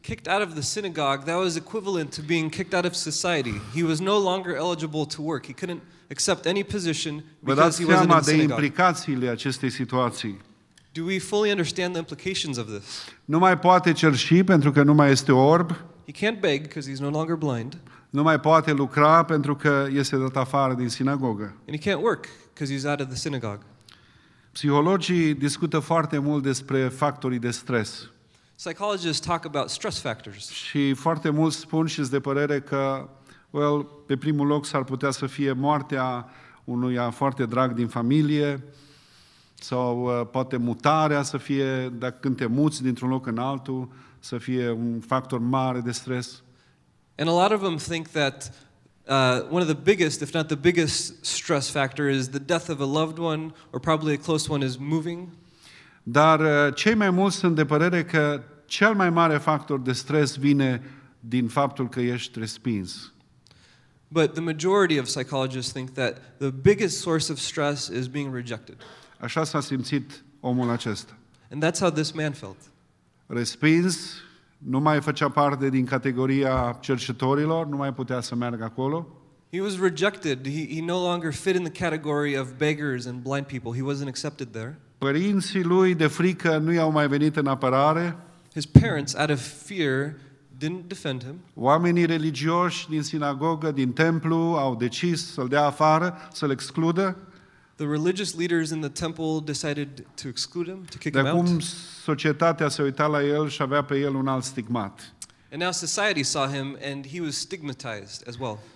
[SPEAKER 2] kicked out of the synagogue, that was equivalent to being kicked out of society. He was no longer eligible to work. He couldn't accept any position
[SPEAKER 1] Vă
[SPEAKER 2] because
[SPEAKER 1] dați
[SPEAKER 2] he wasn't in
[SPEAKER 1] seama
[SPEAKER 2] the
[SPEAKER 1] de
[SPEAKER 2] synagogue.
[SPEAKER 1] implicațiile acestei situații.
[SPEAKER 2] Do we fully understand the implications of this?
[SPEAKER 1] Nu mai poate cerși pentru că nu mai este orb,
[SPEAKER 2] He can't beg because he's no longer blind,
[SPEAKER 1] nu mai poate lucra pentru că este dat afară din sinagogă.
[SPEAKER 2] and he can't work because he's out of the synagogue.
[SPEAKER 1] Psihologii discută foarte mult despre factorii de stres
[SPEAKER 2] Psychologists talk about stress factors,
[SPEAKER 1] și foarte mulți spun și sunt de părere că, well, pe primul loc s-ar putea să fie moartea unuia foarte drag din familie sau uh, poate mutarea să fie, dacă când te muți dintr-un loc în altul, să fie un factor mare de stres.
[SPEAKER 2] and a lot of them think that uh, one of the biggest, if not the biggest, stress factor is the death of a loved one, or probably a close one is moving.
[SPEAKER 1] Dar uh, cei mai mulți sunt de părere că cel mai mare factor de stres vine din faptul că ești respins.
[SPEAKER 2] But the majority of psychologists think that the biggest source of stress is being rejected.
[SPEAKER 1] Așa s-a simțit omul acesta.
[SPEAKER 2] And that's how this man felt.
[SPEAKER 1] Respins, nu mai făcea parte din categoria cercetorilor, nu mai putea să meargă acolo.
[SPEAKER 2] He was rejected. He, he no longer fit in the category of beggars and blind people. He wasn't accepted there.
[SPEAKER 1] Părinții lui de frică nu i-au mai venit în apărare.
[SPEAKER 2] His parents, out of fear, didn't defend him.
[SPEAKER 1] Oamenii religioși din sinagogă, din templu, au decis să-l dea afară, să-l excludă.
[SPEAKER 2] The religious leaders in the temple decided to exclude him, to kick
[SPEAKER 1] De
[SPEAKER 2] him out.
[SPEAKER 1] acum societatea se uita la el și avea pe el un alt stigmat.
[SPEAKER 2] And now society saw him and he was stigmatized as well.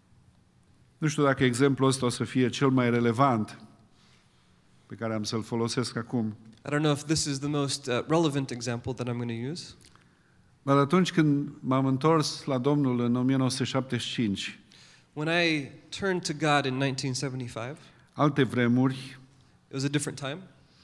[SPEAKER 1] Nu știu dacă exemplul ăsta o să fie cel mai relevant pe care am să-l folosesc acum.
[SPEAKER 2] I don't know if this is the most uh, relevant example that I'm going to use.
[SPEAKER 1] Dar atunci când m-am întors la Domnul în nouăsprezece șaptezeci și cinci,
[SPEAKER 2] When I turned to God in nineteen seventy-five,
[SPEAKER 1] alte vremuri,
[SPEAKER 2] it was a different time.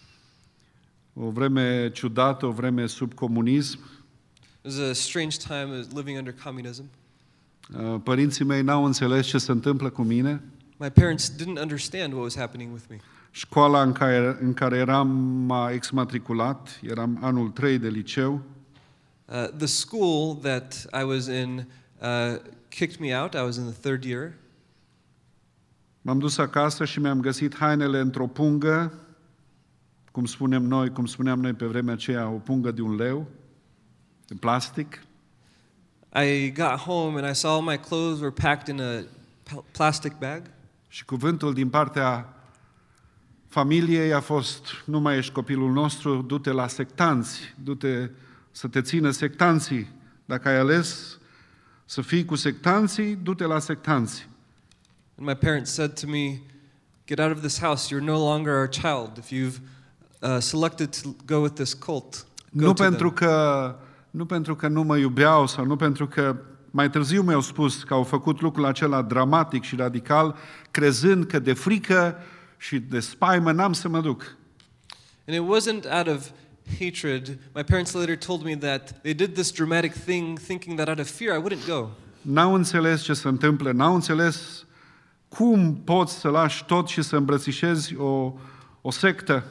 [SPEAKER 1] o vreme ciudată, o vreme sub comunism,
[SPEAKER 2] It was a strange time as living under communism.
[SPEAKER 1] părinții mei n-au înțeles ce se întâmplă cu mine.
[SPEAKER 2] My parents didn't understand what was happening with me.
[SPEAKER 1] Școala în care, în care eram m-a exmatriculat, eram anul trei de liceu.
[SPEAKER 2] Uh, the school that I was in uh, kicked me out. I was in the third year.
[SPEAKER 1] M-am dus acasă și mi-am găsit hainele într-o pungă, cum spunem noi, cum spuneam noi pe vremea aceea, o pungă de un leu, de plastic.
[SPEAKER 2] I got home and I saw all my clothes were packed in a p- plastic bag.
[SPEAKER 1] Și cuvântul din partea familiei a fost: nu mai ești copilul nostru, du-te la sectanți, du-te să te țină sectanții. Dacă ai ales să fii cu sectanții, du-te la sectanți.
[SPEAKER 2] And my parents said to me, "Get out of this house. You're no longer our child. If you've uh, selected to go with this cult, go
[SPEAKER 1] Nu
[SPEAKER 2] to
[SPEAKER 1] pentru
[SPEAKER 2] them."
[SPEAKER 1] că nu pentru că nu mă iubeau sau nu pentru că mai târziu mi-au spus că au făcut lucrul acela dramatic și radical, crezând că de frică și de spaimă n-am să mă duc.
[SPEAKER 2] And it wasn't out of hatred. My parents later told me that they did this dramatic thing thinking that out of fear I wouldn't go.
[SPEAKER 1] N-au înțeles ce se întâmplă, n-au înțeles cum poți să lași tot și să îmbrățișezi o, o sectă.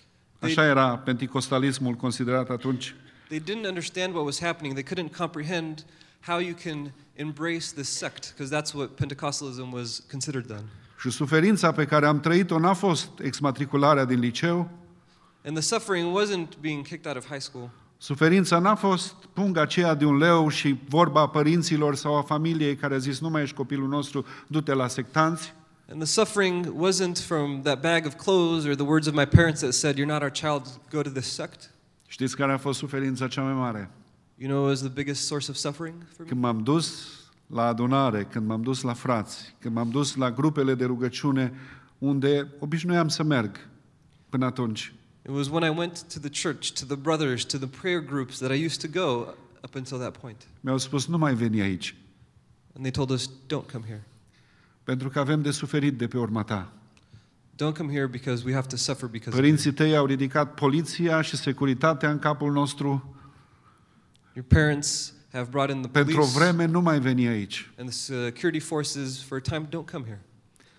[SPEAKER 1] Așa era penticostalismul considerat atunci.
[SPEAKER 2] They didn't understand what was happening. They couldn't comprehend how you can embrace this sect, because that's what Pentecostalism was considered then.
[SPEAKER 1] Și suferința pe care am trăit-o n-a fost exmatricularea din liceu,
[SPEAKER 2] And the suffering wasn't being kicked out of high school.
[SPEAKER 1] suferința n-a fost punga aceea de un leu și vorba părinților sau a familiei care a zis: nu mai ești copilul nostru, du-te la sectanți.
[SPEAKER 2] And the suffering wasn't from that bag of clothes or the words of my parents that said, "You're not our child, go to this sect."
[SPEAKER 1] Știți care a fost suferința cea mai mare?
[SPEAKER 2] You know what was the biggest source of suffering for me?
[SPEAKER 1] Când m-am dus la adunare, când m-am dus la frați, când m-am dus la grupele de rugăciune unde obișnuiam să merg până atunci.
[SPEAKER 2] It was when I went to the church, to the brothers, to the prayer groups that I used to go up until that point.
[SPEAKER 1] Mi-au spus: nu mai veni aici,
[SPEAKER 2] And they told us, "Don't come here.
[SPEAKER 1] pentru că avem de suferit de pe urma ta.
[SPEAKER 2] Don't come here because we have to suffer because of you.
[SPEAKER 1] Părinții tăi au ridicat poliția și securitatea în capul nostru.
[SPEAKER 2] Your parents have brought in the
[SPEAKER 1] Pentru o
[SPEAKER 2] police
[SPEAKER 1] vreme nu mai veni aici."
[SPEAKER 2] and the security forces for a time. Don't come here."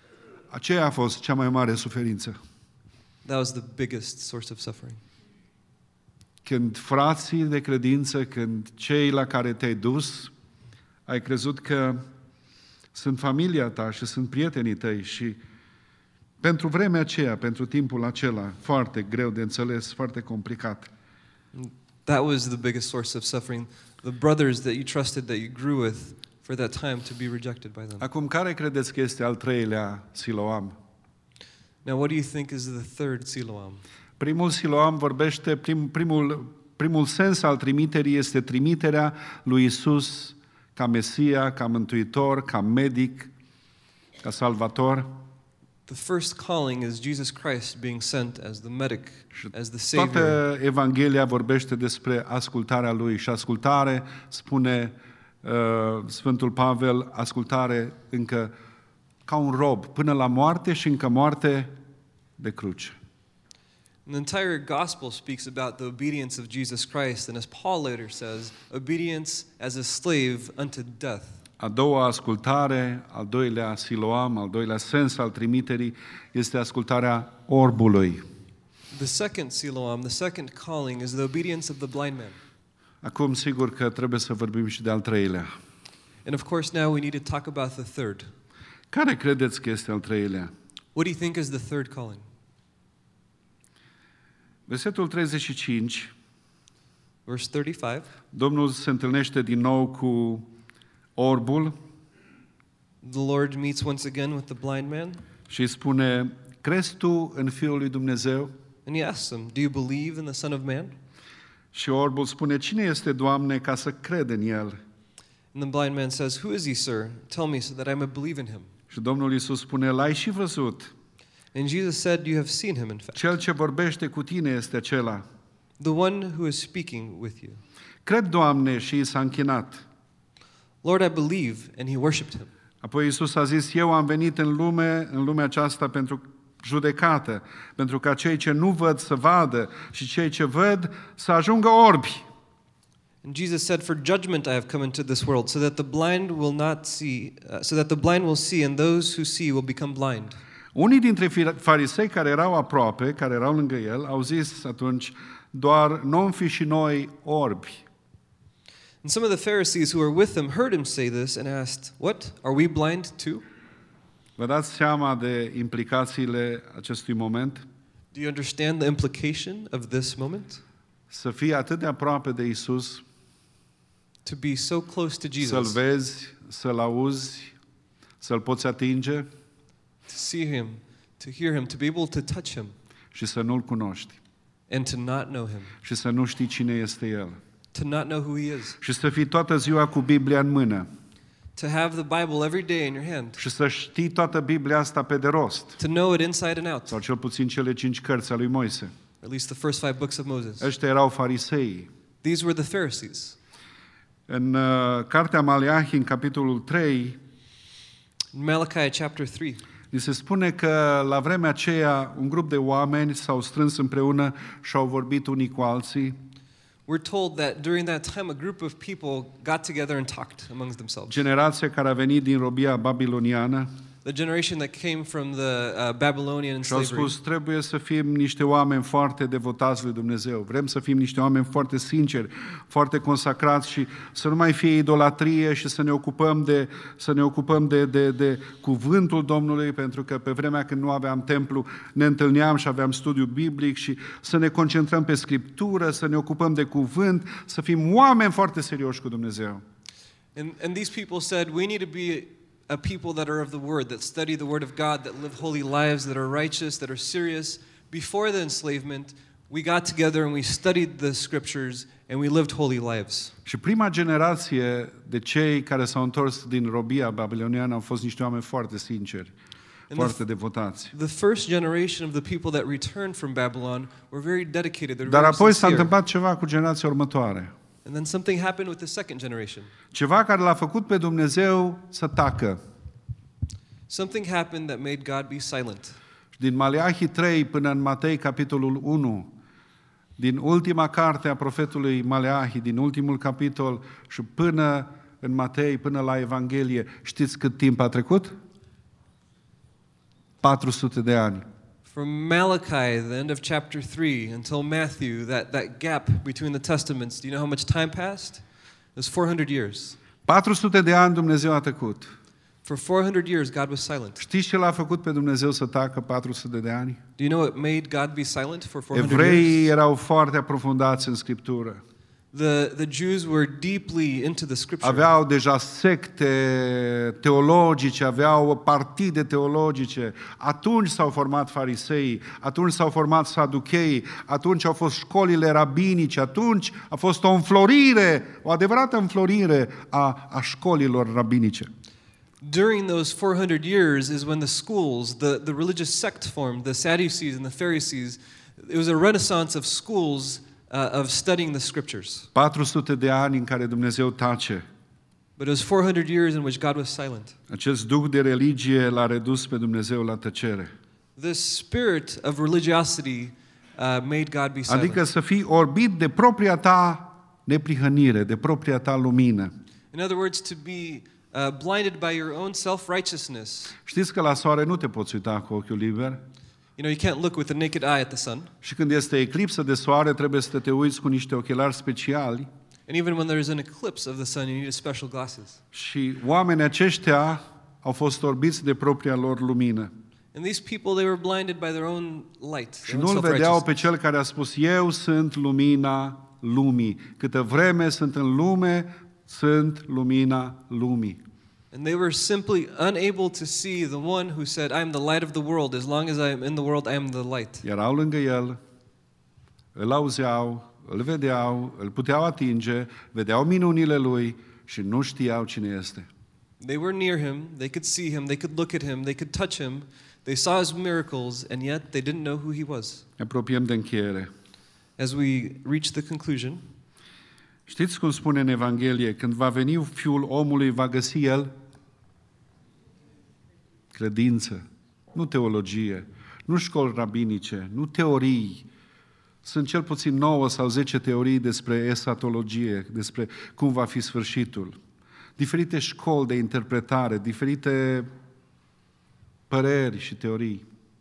[SPEAKER 1] Aceea a fost cea mai mare suferință.
[SPEAKER 2] That was the biggest source of suffering.
[SPEAKER 1] când frații de credință, când cei la care te-ai dus, ai crezut că sunt familia ta și sunt prietenii tăi și pentru vremea aceea, pentru timpul acela, foarte greu de înțeles, foarte complicat.
[SPEAKER 2] That was the biggest source of suffering. The brothers that you trusted, that you grew with, for that time to be rejected by them.
[SPEAKER 1] Acum, care credeți că este al treilea Siloam?
[SPEAKER 2] Now, what do you think is the third Siloam?
[SPEAKER 1] Primul Siloam vorbește, prim, primul, primul sens al trimiterii este trimiterea lui Isus ca Mesia, ca Mântuitor, ca medic, ca Salvator.
[SPEAKER 2] The first calling is Jesus Christ being sent as the medic, as the Savior.
[SPEAKER 1] Toată Evanghelia vorbește despre ascultarea Lui și ascultare, spune uh, Sfântul Pavel, ascultare încă ca un rob, până la moarte și încă moarte de cruce.
[SPEAKER 2] The entire gospel speaks about the obedience of Jesus Christ, and as Paul later says, obedience as a slave unto death.
[SPEAKER 1] A doua ascultare, al doilea Siloam, al doilea sens al trimiterii, este ascultarea orbului.
[SPEAKER 2] The second Siloam, the second calling, is the obedience of the blind man.
[SPEAKER 1] Acum, sigur că trebuie să vorbim și de al treilea.
[SPEAKER 2] And of course now we need to talk about the third.
[SPEAKER 1] Care credeți că este al treilea?
[SPEAKER 2] What do you think is the third calling?
[SPEAKER 1] Versetul treizeci și cinci,
[SPEAKER 2] Verse thirty-five.
[SPEAKER 1] Domnul se întâlnește din nou cu orbul
[SPEAKER 2] The Lord meets once again with the blind man,
[SPEAKER 1] și îi spune, crezi tu în Fiul lui Dumnezeu?
[SPEAKER 2] and he asks him, "Do you believe in the Son of Man?"
[SPEAKER 1] Și orbul spune, cine este, Doamne, ca să cred în El?
[SPEAKER 2] And the blind man says, "Who is he, sir? Tell me so that I may believe in him."
[SPEAKER 1] Și Domnul Iisus spune, l-ai și văzut.
[SPEAKER 2] And Jesus said, "You have seen him, in fact.
[SPEAKER 1] Cel ce vorbește cu tine este acela.
[SPEAKER 2] The one who is speaking with you."
[SPEAKER 1] Cred, Doamne, și i s-a închinat.
[SPEAKER 2] Lord, I believe, and he worshipped him.
[SPEAKER 1] Apoi Iisus a zis, eu am venit în lume, în lumea aceasta pentru judecată, pentru ca cei ce nu văd să vadă și cei ce văd să ajungă orbi.
[SPEAKER 2] And Jesus said, "For judgment I have come into this world, so that the blind will not see, uh, so that the blind will see, and those who see will become blind."
[SPEAKER 1] Unii dintre farisei care erau aproape, care erau lângă el, au zis atunci, doar nu fi și noi orbi.
[SPEAKER 2] And some of the Pharisees who were with him heard him say this and asked, "What? Are we blind too?"
[SPEAKER 1] Vă dați seama de implicațiile acestui moment?
[SPEAKER 2] Do you understand the implication of this moment?
[SPEAKER 1] Să fii atât de aproape de Iisus,
[SPEAKER 2] To be so close to
[SPEAKER 1] să-L
[SPEAKER 2] Jesus,
[SPEAKER 1] vezi, să-L auzi, să-L poți atinge
[SPEAKER 2] to see him, to hear him, to be able to touch him,
[SPEAKER 1] și să nu-L cunoști
[SPEAKER 2] and to not know him,
[SPEAKER 1] și să nu știi cine este El
[SPEAKER 2] to not know who he is,
[SPEAKER 1] și să fii toată ziua cu Biblia în mână
[SPEAKER 2] to have the Bible every day in your hand,
[SPEAKER 1] și să știi toată Biblia asta pe de rost,
[SPEAKER 2] to know it inside and out,
[SPEAKER 1] sau cel puțin cele cinci cărți ale lui Moise.
[SPEAKER 2] at least the first five books of Moses.
[SPEAKER 1] Ăștia erau farisei.
[SPEAKER 2] These were the Pharisees.
[SPEAKER 1] În uh, cartea Maleahi, în capitolul trei,
[SPEAKER 2] In Malachi chapter three,
[SPEAKER 1] ni se spune că la vremea aceea un grup de oameni s-au strâns împreună și au vorbit unii cu alții.
[SPEAKER 2] we're told that during that time a group of people got together and talked amongst themselves.
[SPEAKER 1] Generația care a venit din robia babiloniană
[SPEAKER 2] The generation that came from the uh, Babylonian
[SPEAKER 1] și au
[SPEAKER 2] slavery.
[SPEAKER 1] spus, trebuie să fim niște oameni foarte devotați lui Dumnezeu. Vrem să fim niște oameni foarte sinceri, foarte consacrați și să nu mai fie idolatrie și să ne ocupăm de, să ne ocupăm de, de, de cuvântul Domnului, pentru că pe vremea când nu aveam templu ne întâlneam și aveam studiu biblic și să ne concentrăm pe Scriptură, să ne ocupăm de cuvânt, să fim oameni foarte serioși cu Dumnezeu.
[SPEAKER 2] And, and these people said, we need to be a people that are of the Word, that study the Word of God, that live holy lives, that are righteous, that are serious. Before the enslavement, we got together and we studied the Scriptures and we lived holy lives.
[SPEAKER 1] Și prima generație de cei care s-au întors din robia babiloniană au fost niște oameni foarte sinceri,
[SPEAKER 2] And
[SPEAKER 1] foarte
[SPEAKER 2] the,
[SPEAKER 1] devotați.
[SPEAKER 2] the first generation of the people that returned from Babylon were very dedicated. They're
[SPEAKER 1] Dar
[SPEAKER 2] very
[SPEAKER 1] apoi s-a
[SPEAKER 2] sincere.
[SPEAKER 1] întâmplat ceva cu generația următoare.
[SPEAKER 2] And then something happened with the second generation.
[SPEAKER 1] Ceva care l-a făcut pe Dumnezeu să tacă.
[SPEAKER 2] Something happened that made God be silent.
[SPEAKER 1] Din Maleahi trei până în Matei, capitolul unu, din ultima carte a profetului Maleahi, din ultimul capitol și până în Matei, până la Evanghelie, știți cât timp a trecut? patru sute de ani.
[SPEAKER 2] From Malachi, the end of chapter three, until Matthew, that, that gap between the testaments, do you know how much time passed? It was four hundred years.
[SPEAKER 1] patru sute de ani Dumnezeu a tăcut.
[SPEAKER 2] For four hundred years, God was silent.
[SPEAKER 1] Știți ce l-a făcut pe Dumnezeu să tacă patru sute de ani?
[SPEAKER 2] Do you know what made God be silent for four hundred
[SPEAKER 1] Evreii
[SPEAKER 2] years?
[SPEAKER 1] erau foarte aprofundați în Scriptură.
[SPEAKER 2] The, the Jews were deeply into the scripture.
[SPEAKER 1] Aveau deja secte teologice, aveau partide teologice. Atunci s-au format fariseii, atunci s-au format saducheii, atunci au fost școlile rabinice, atunci a fost o înflorire, o adevărată înflorire a, a școlilor rabinice.
[SPEAKER 2] During those four hundred years is when the schools, the, the religious sect formed, the Sadducees and the Pharisees. It was a renaissance of schools uh, of studying the scriptures.
[SPEAKER 1] patru sute de ani în care Dumnezeu tace.
[SPEAKER 2] But it was four hundred years in which God was silent.
[SPEAKER 1] Acest duh de religie l-a redus pe Dumnezeu la tăcere.
[SPEAKER 2] This spirit of religiosity uh, made God be silent.
[SPEAKER 1] Adică să fii orbit de propria ta neprihănire, de propria ta lumină.
[SPEAKER 2] In other words, to be uh, blinded by your own self-righteousness.
[SPEAKER 1] Știți că la soare nu te poți uita cu ochiul liber?
[SPEAKER 2] You know, you can't look with the naked eye at the sun.
[SPEAKER 1] Și când este eclipsă de soare, trebuie să te uiți cu niște ochelari speciali.
[SPEAKER 2] And even when there is an eclipse of the sun, you need special glasses.
[SPEAKER 1] Și oamenii aceștia au fost orbiți de propria lor lumină.
[SPEAKER 2] And these people, they were blinded by their own light.
[SPEAKER 1] Și
[SPEAKER 2] Their own
[SPEAKER 1] nu-l vedeau pe
[SPEAKER 2] self-righteousness.
[SPEAKER 1] cel care a spus, eu sunt lumina lumii. Câtă vreme sunt în lume, sunt lumina lumii.
[SPEAKER 2] And they were simply unable to see the one who said, I am the light of the world. As long as I am in the world, I am the light.
[SPEAKER 1] Erau lângă el, îl auzeau, îl vedeau, îl puteau atinge, vedeau minunile lui și nu știau cine este.
[SPEAKER 2] They were near him, they could see him, they could look at him, they could touch him, they saw his miracles, and yet they didn't know who he was.
[SPEAKER 1] Ne apropiem de încheiere.
[SPEAKER 2] As we reach the conclusion,
[SPEAKER 1] Știți cum spune în Evanghelie, când va veni Fiul omului, va găsi el credință, nu teologie, nu școli rabinice, nu teorii. Sunt cel puțin nouă sau zece teorii despre esatologie, despre cum va fi sfârșitul. Diferite școli de interpretare, diferite păreri și teorii.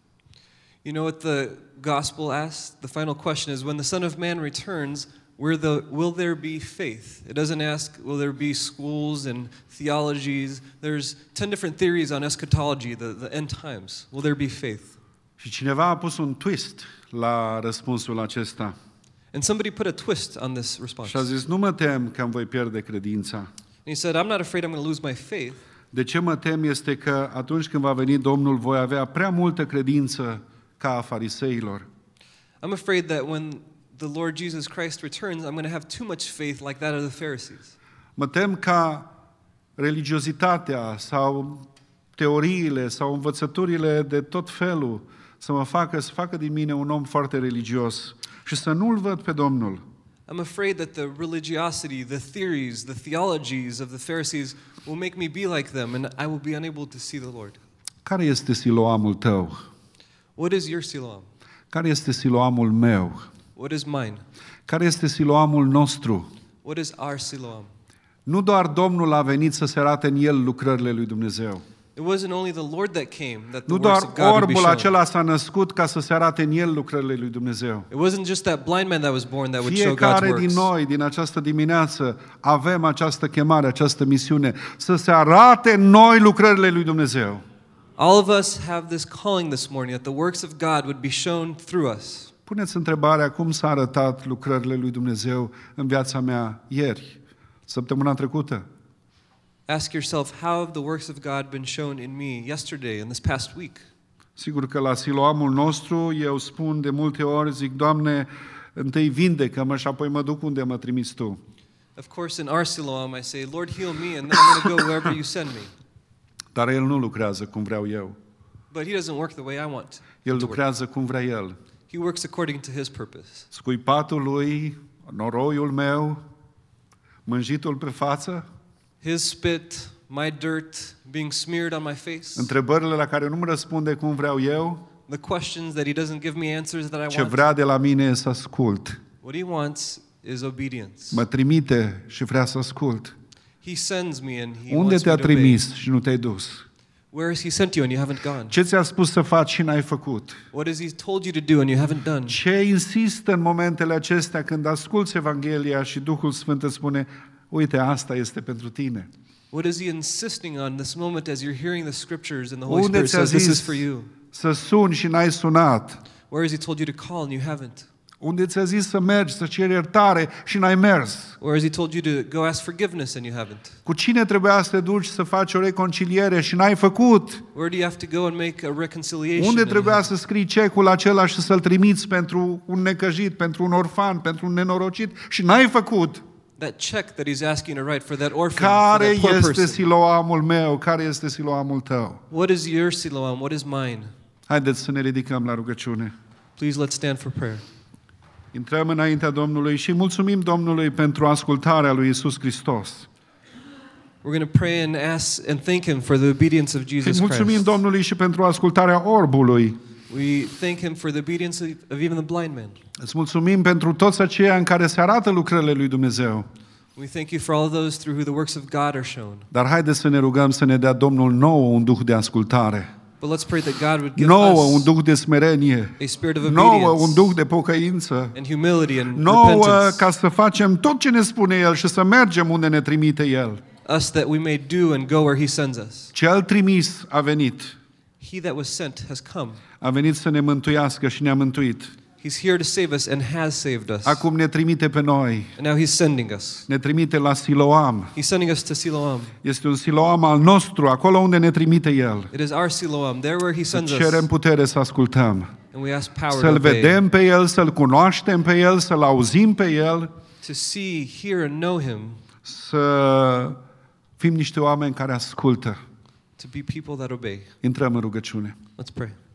[SPEAKER 2] you know what the gospel asks? The final question is, when the Son of Man returns, will, the, will there be faith? It doesn't ask, will there be schools and theologies? There's ten different theories on eschatology, the, the end times. Will there be faith?
[SPEAKER 1] Și cineva a pus un twist la răspunsul acesta
[SPEAKER 2] And somebody put a twist on this response.
[SPEAKER 1] și a zis, nu mă tem că îmi voi pierde credința.
[SPEAKER 2] And he said, I'm not afraid I'm going to lose my faith.
[SPEAKER 1] De ce mă tem este că atunci când va veni Domnul voi avea prea multă credință ca a fariseilor.
[SPEAKER 2] I'm afraid that when the Lord Jesus Christ returns, I'm going to have too much faith like that of the Pharisees.
[SPEAKER 1] Mă tem ca religiozitatea sau teoriile sau învățăturile de tot felul să mă facă, să facă din mine un om foarte religios și să nu-L văd pe Domnul.
[SPEAKER 2] I'm afraid that the religiosity, the theories, the theologies of the Pharisees will make me be like them, and I will be unable to see the Lord.
[SPEAKER 1] Care este Siloamul tău?
[SPEAKER 2] What is your Siloam?
[SPEAKER 1] Care este Siloamul meu?
[SPEAKER 2] What is mine?
[SPEAKER 1] Care este Siloamul nostru?
[SPEAKER 2] What is our Siloam?
[SPEAKER 1] Nu doar Domnul a venit să se arate în el lucrările lui Dumnezeu.
[SPEAKER 2] It wasn't only the Lord that came, that the
[SPEAKER 1] Nu
[SPEAKER 2] works
[SPEAKER 1] doar
[SPEAKER 2] of God would be
[SPEAKER 1] orbul
[SPEAKER 2] shown.
[SPEAKER 1] acela s-a născut ca să se arate în el lucrările lui Dumnezeu.
[SPEAKER 2] It wasn't just that blind man that was born that would show God's
[SPEAKER 1] Fiecare din
[SPEAKER 2] works.
[SPEAKER 1] noi, din această dimineață, avem această chemare, această misiune, să se arate în noi lucrările lui Dumnezeu.
[SPEAKER 2] All of us have this calling this morning that the works of God would be shown through us.
[SPEAKER 1] Puneți întrebarea cum s-a arătat lucrările lui Dumnezeu în viața mea ieri, săptămâna trecută.
[SPEAKER 2] Ask yourself, how have the works of God been shown in me yesterday, in this past week?
[SPEAKER 1] Sigur că la Siloamul nostru eu spun de multe ori, zic, Doamne, întâi vindecă-mă și apoi mă duc unde mă trimiți Tu.
[SPEAKER 2] Of course, in our Siloam, I say, Lord, heal me, and then I'm going to go wherever you send me.
[SPEAKER 1] Dar El nu lucrează cum vreau eu.
[SPEAKER 2] But he doesn't work the way I want
[SPEAKER 1] El
[SPEAKER 2] him to work.
[SPEAKER 1] lucrează cum vrea El.
[SPEAKER 2] He works according to his purpose.
[SPEAKER 1] Scuipatul lui, noroiul meu, mânjitul pe față,
[SPEAKER 2] His spit, my dirt being smeared on my face,
[SPEAKER 1] întrebările la care nu-mi răspunde cum vreau eu,
[SPEAKER 2] the questions that he doesn't give me answers that I
[SPEAKER 1] ce
[SPEAKER 2] want.
[SPEAKER 1] vrea de la mine e să ascult.
[SPEAKER 2] What he wants is obedience.
[SPEAKER 1] Mă trimite și vrea să ascult.
[SPEAKER 2] He sends me and he
[SPEAKER 1] Unde
[SPEAKER 2] wants
[SPEAKER 1] te-a
[SPEAKER 2] me to obey.
[SPEAKER 1] trimis și nu te-ai dus?
[SPEAKER 2] Where has he sent you and you haven't gone?
[SPEAKER 1] Ce ți-a spus să faci și n-ai făcut?
[SPEAKER 2] What has he told you to do and you haven't done?
[SPEAKER 1] Ce insistă în momentele acestea când asculți Evanghelia și Duhul Sfânt îți spune, uite, asta este pentru tine?
[SPEAKER 2] What is he insisting on this moment as you're hearing the scriptures and the Holy
[SPEAKER 1] Unde
[SPEAKER 2] Spirit
[SPEAKER 1] ți-a
[SPEAKER 2] says this is
[SPEAKER 1] zis
[SPEAKER 2] for you?
[SPEAKER 1] să suni și n-ai sunat?
[SPEAKER 2] Where has he told you to call and you haven't?
[SPEAKER 1] Unde ți-a zis să mergi, să ceri iertare și n-ai mers?
[SPEAKER 2] Or has he told you to go ask forgiveness and you haven't?
[SPEAKER 1] Cu cine trebuia să te duci să faci o reconciliere și n-ai făcut?
[SPEAKER 2] Where do you have to go and make a reconciliation?
[SPEAKER 1] Unde
[SPEAKER 2] and you
[SPEAKER 1] trebuia
[SPEAKER 2] haven't?
[SPEAKER 1] să scrii cecul acela și să-l trimiți pentru un necăjit, pentru un orfan, pentru un nenorocit și n-ai făcut?
[SPEAKER 2] That check that he's asking to write for that orphan, for
[SPEAKER 1] Care
[SPEAKER 2] that poor
[SPEAKER 1] este
[SPEAKER 2] person.
[SPEAKER 1] Siloamul meu? Care este Siloamul tău?
[SPEAKER 2] What is your Siloam? What is mine?
[SPEAKER 1] Haideți să ne ridicăm la rugăciune.
[SPEAKER 2] Please let's stand for prayer.
[SPEAKER 1] Intrăm înaintea Domnului și mulțumim Domnului pentru ascultarea lui Iisus Hristos.
[SPEAKER 2] We're going to pray and ask and thank him for the obedience of
[SPEAKER 1] Îi
[SPEAKER 2] Jesus
[SPEAKER 1] mulțumim
[SPEAKER 2] Christ.
[SPEAKER 1] Domnului și pentru ascultarea orbului.
[SPEAKER 2] We thank him for the obedience of, of even the blind man.
[SPEAKER 1] Îți mulțumim pentru toți aceia în care se arată lucrările lui Dumnezeu.
[SPEAKER 2] We thank you for all those through who the works of God are shown.
[SPEAKER 1] Dar haideți să ne rugăm să ne dea Domnul nouă un duh de ascultare.
[SPEAKER 2] But let's pray that God would give
[SPEAKER 1] Nouă un
[SPEAKER 2] us
[SPEAKER 1] duh de smerenie.
[SPEAKER 2] a spirit of
[SPEAKER 1] Nouă un
[SPEAKER 2] obedience
[SPEAKER 1] duh de pocăință.
[SPEAKER 2] and humility and
[SPEAKER 1] Nouă
[SPEAKER 2] repentance.
[SPEAKER 1] ca să facem tot ce ne spune El și să mergem unde ne trimite El.
[SPEAKER 2] Us that we may do and go where he sends us.
[SPEAKER 1] Cel trimis a venit.
[SPEAKER 2] He that was sent has come.
[SPEAKER 1] A venit să ne mântuiască și ne-a mântuit.
[SPEAKER 2] He's here to save us and has saved us.
[SPEAKER 1] Acum ne trimite pe noi.
[SPEAKER 2] And now he's sending us.
[SPEAKER 1] Ne trimite la Siloam.
[SPEAKER 2] He's sending us to Siloam.
[SPEAKER 1] Este un Siloam al nostru, acolo unde ne trimite El.
[SPEAKER 2] It is our Siloam, there where he
[SPEAKER 1] Să
[SPEAKER 2] sends us.
[SPEAKER 1] cerem putere să ascultăm.
[SPEAKER 2] And we ask power to
[SPEAKER 1] Să-L
[SPEAKER 2] obey.
[SPEAKER 1] vedem pe El, să-L cunoaștem pe El, să-L auzim pe El,
[SPEAKER 2] To see, hear and know him.
[SPEAKER 1] să fim niște oameni care ascultă.
[SPEAKER 2] To be people that obey.
[SPEAKER 1] Intrăm în rugăciune.
[SPEAKER 2] Let's pray.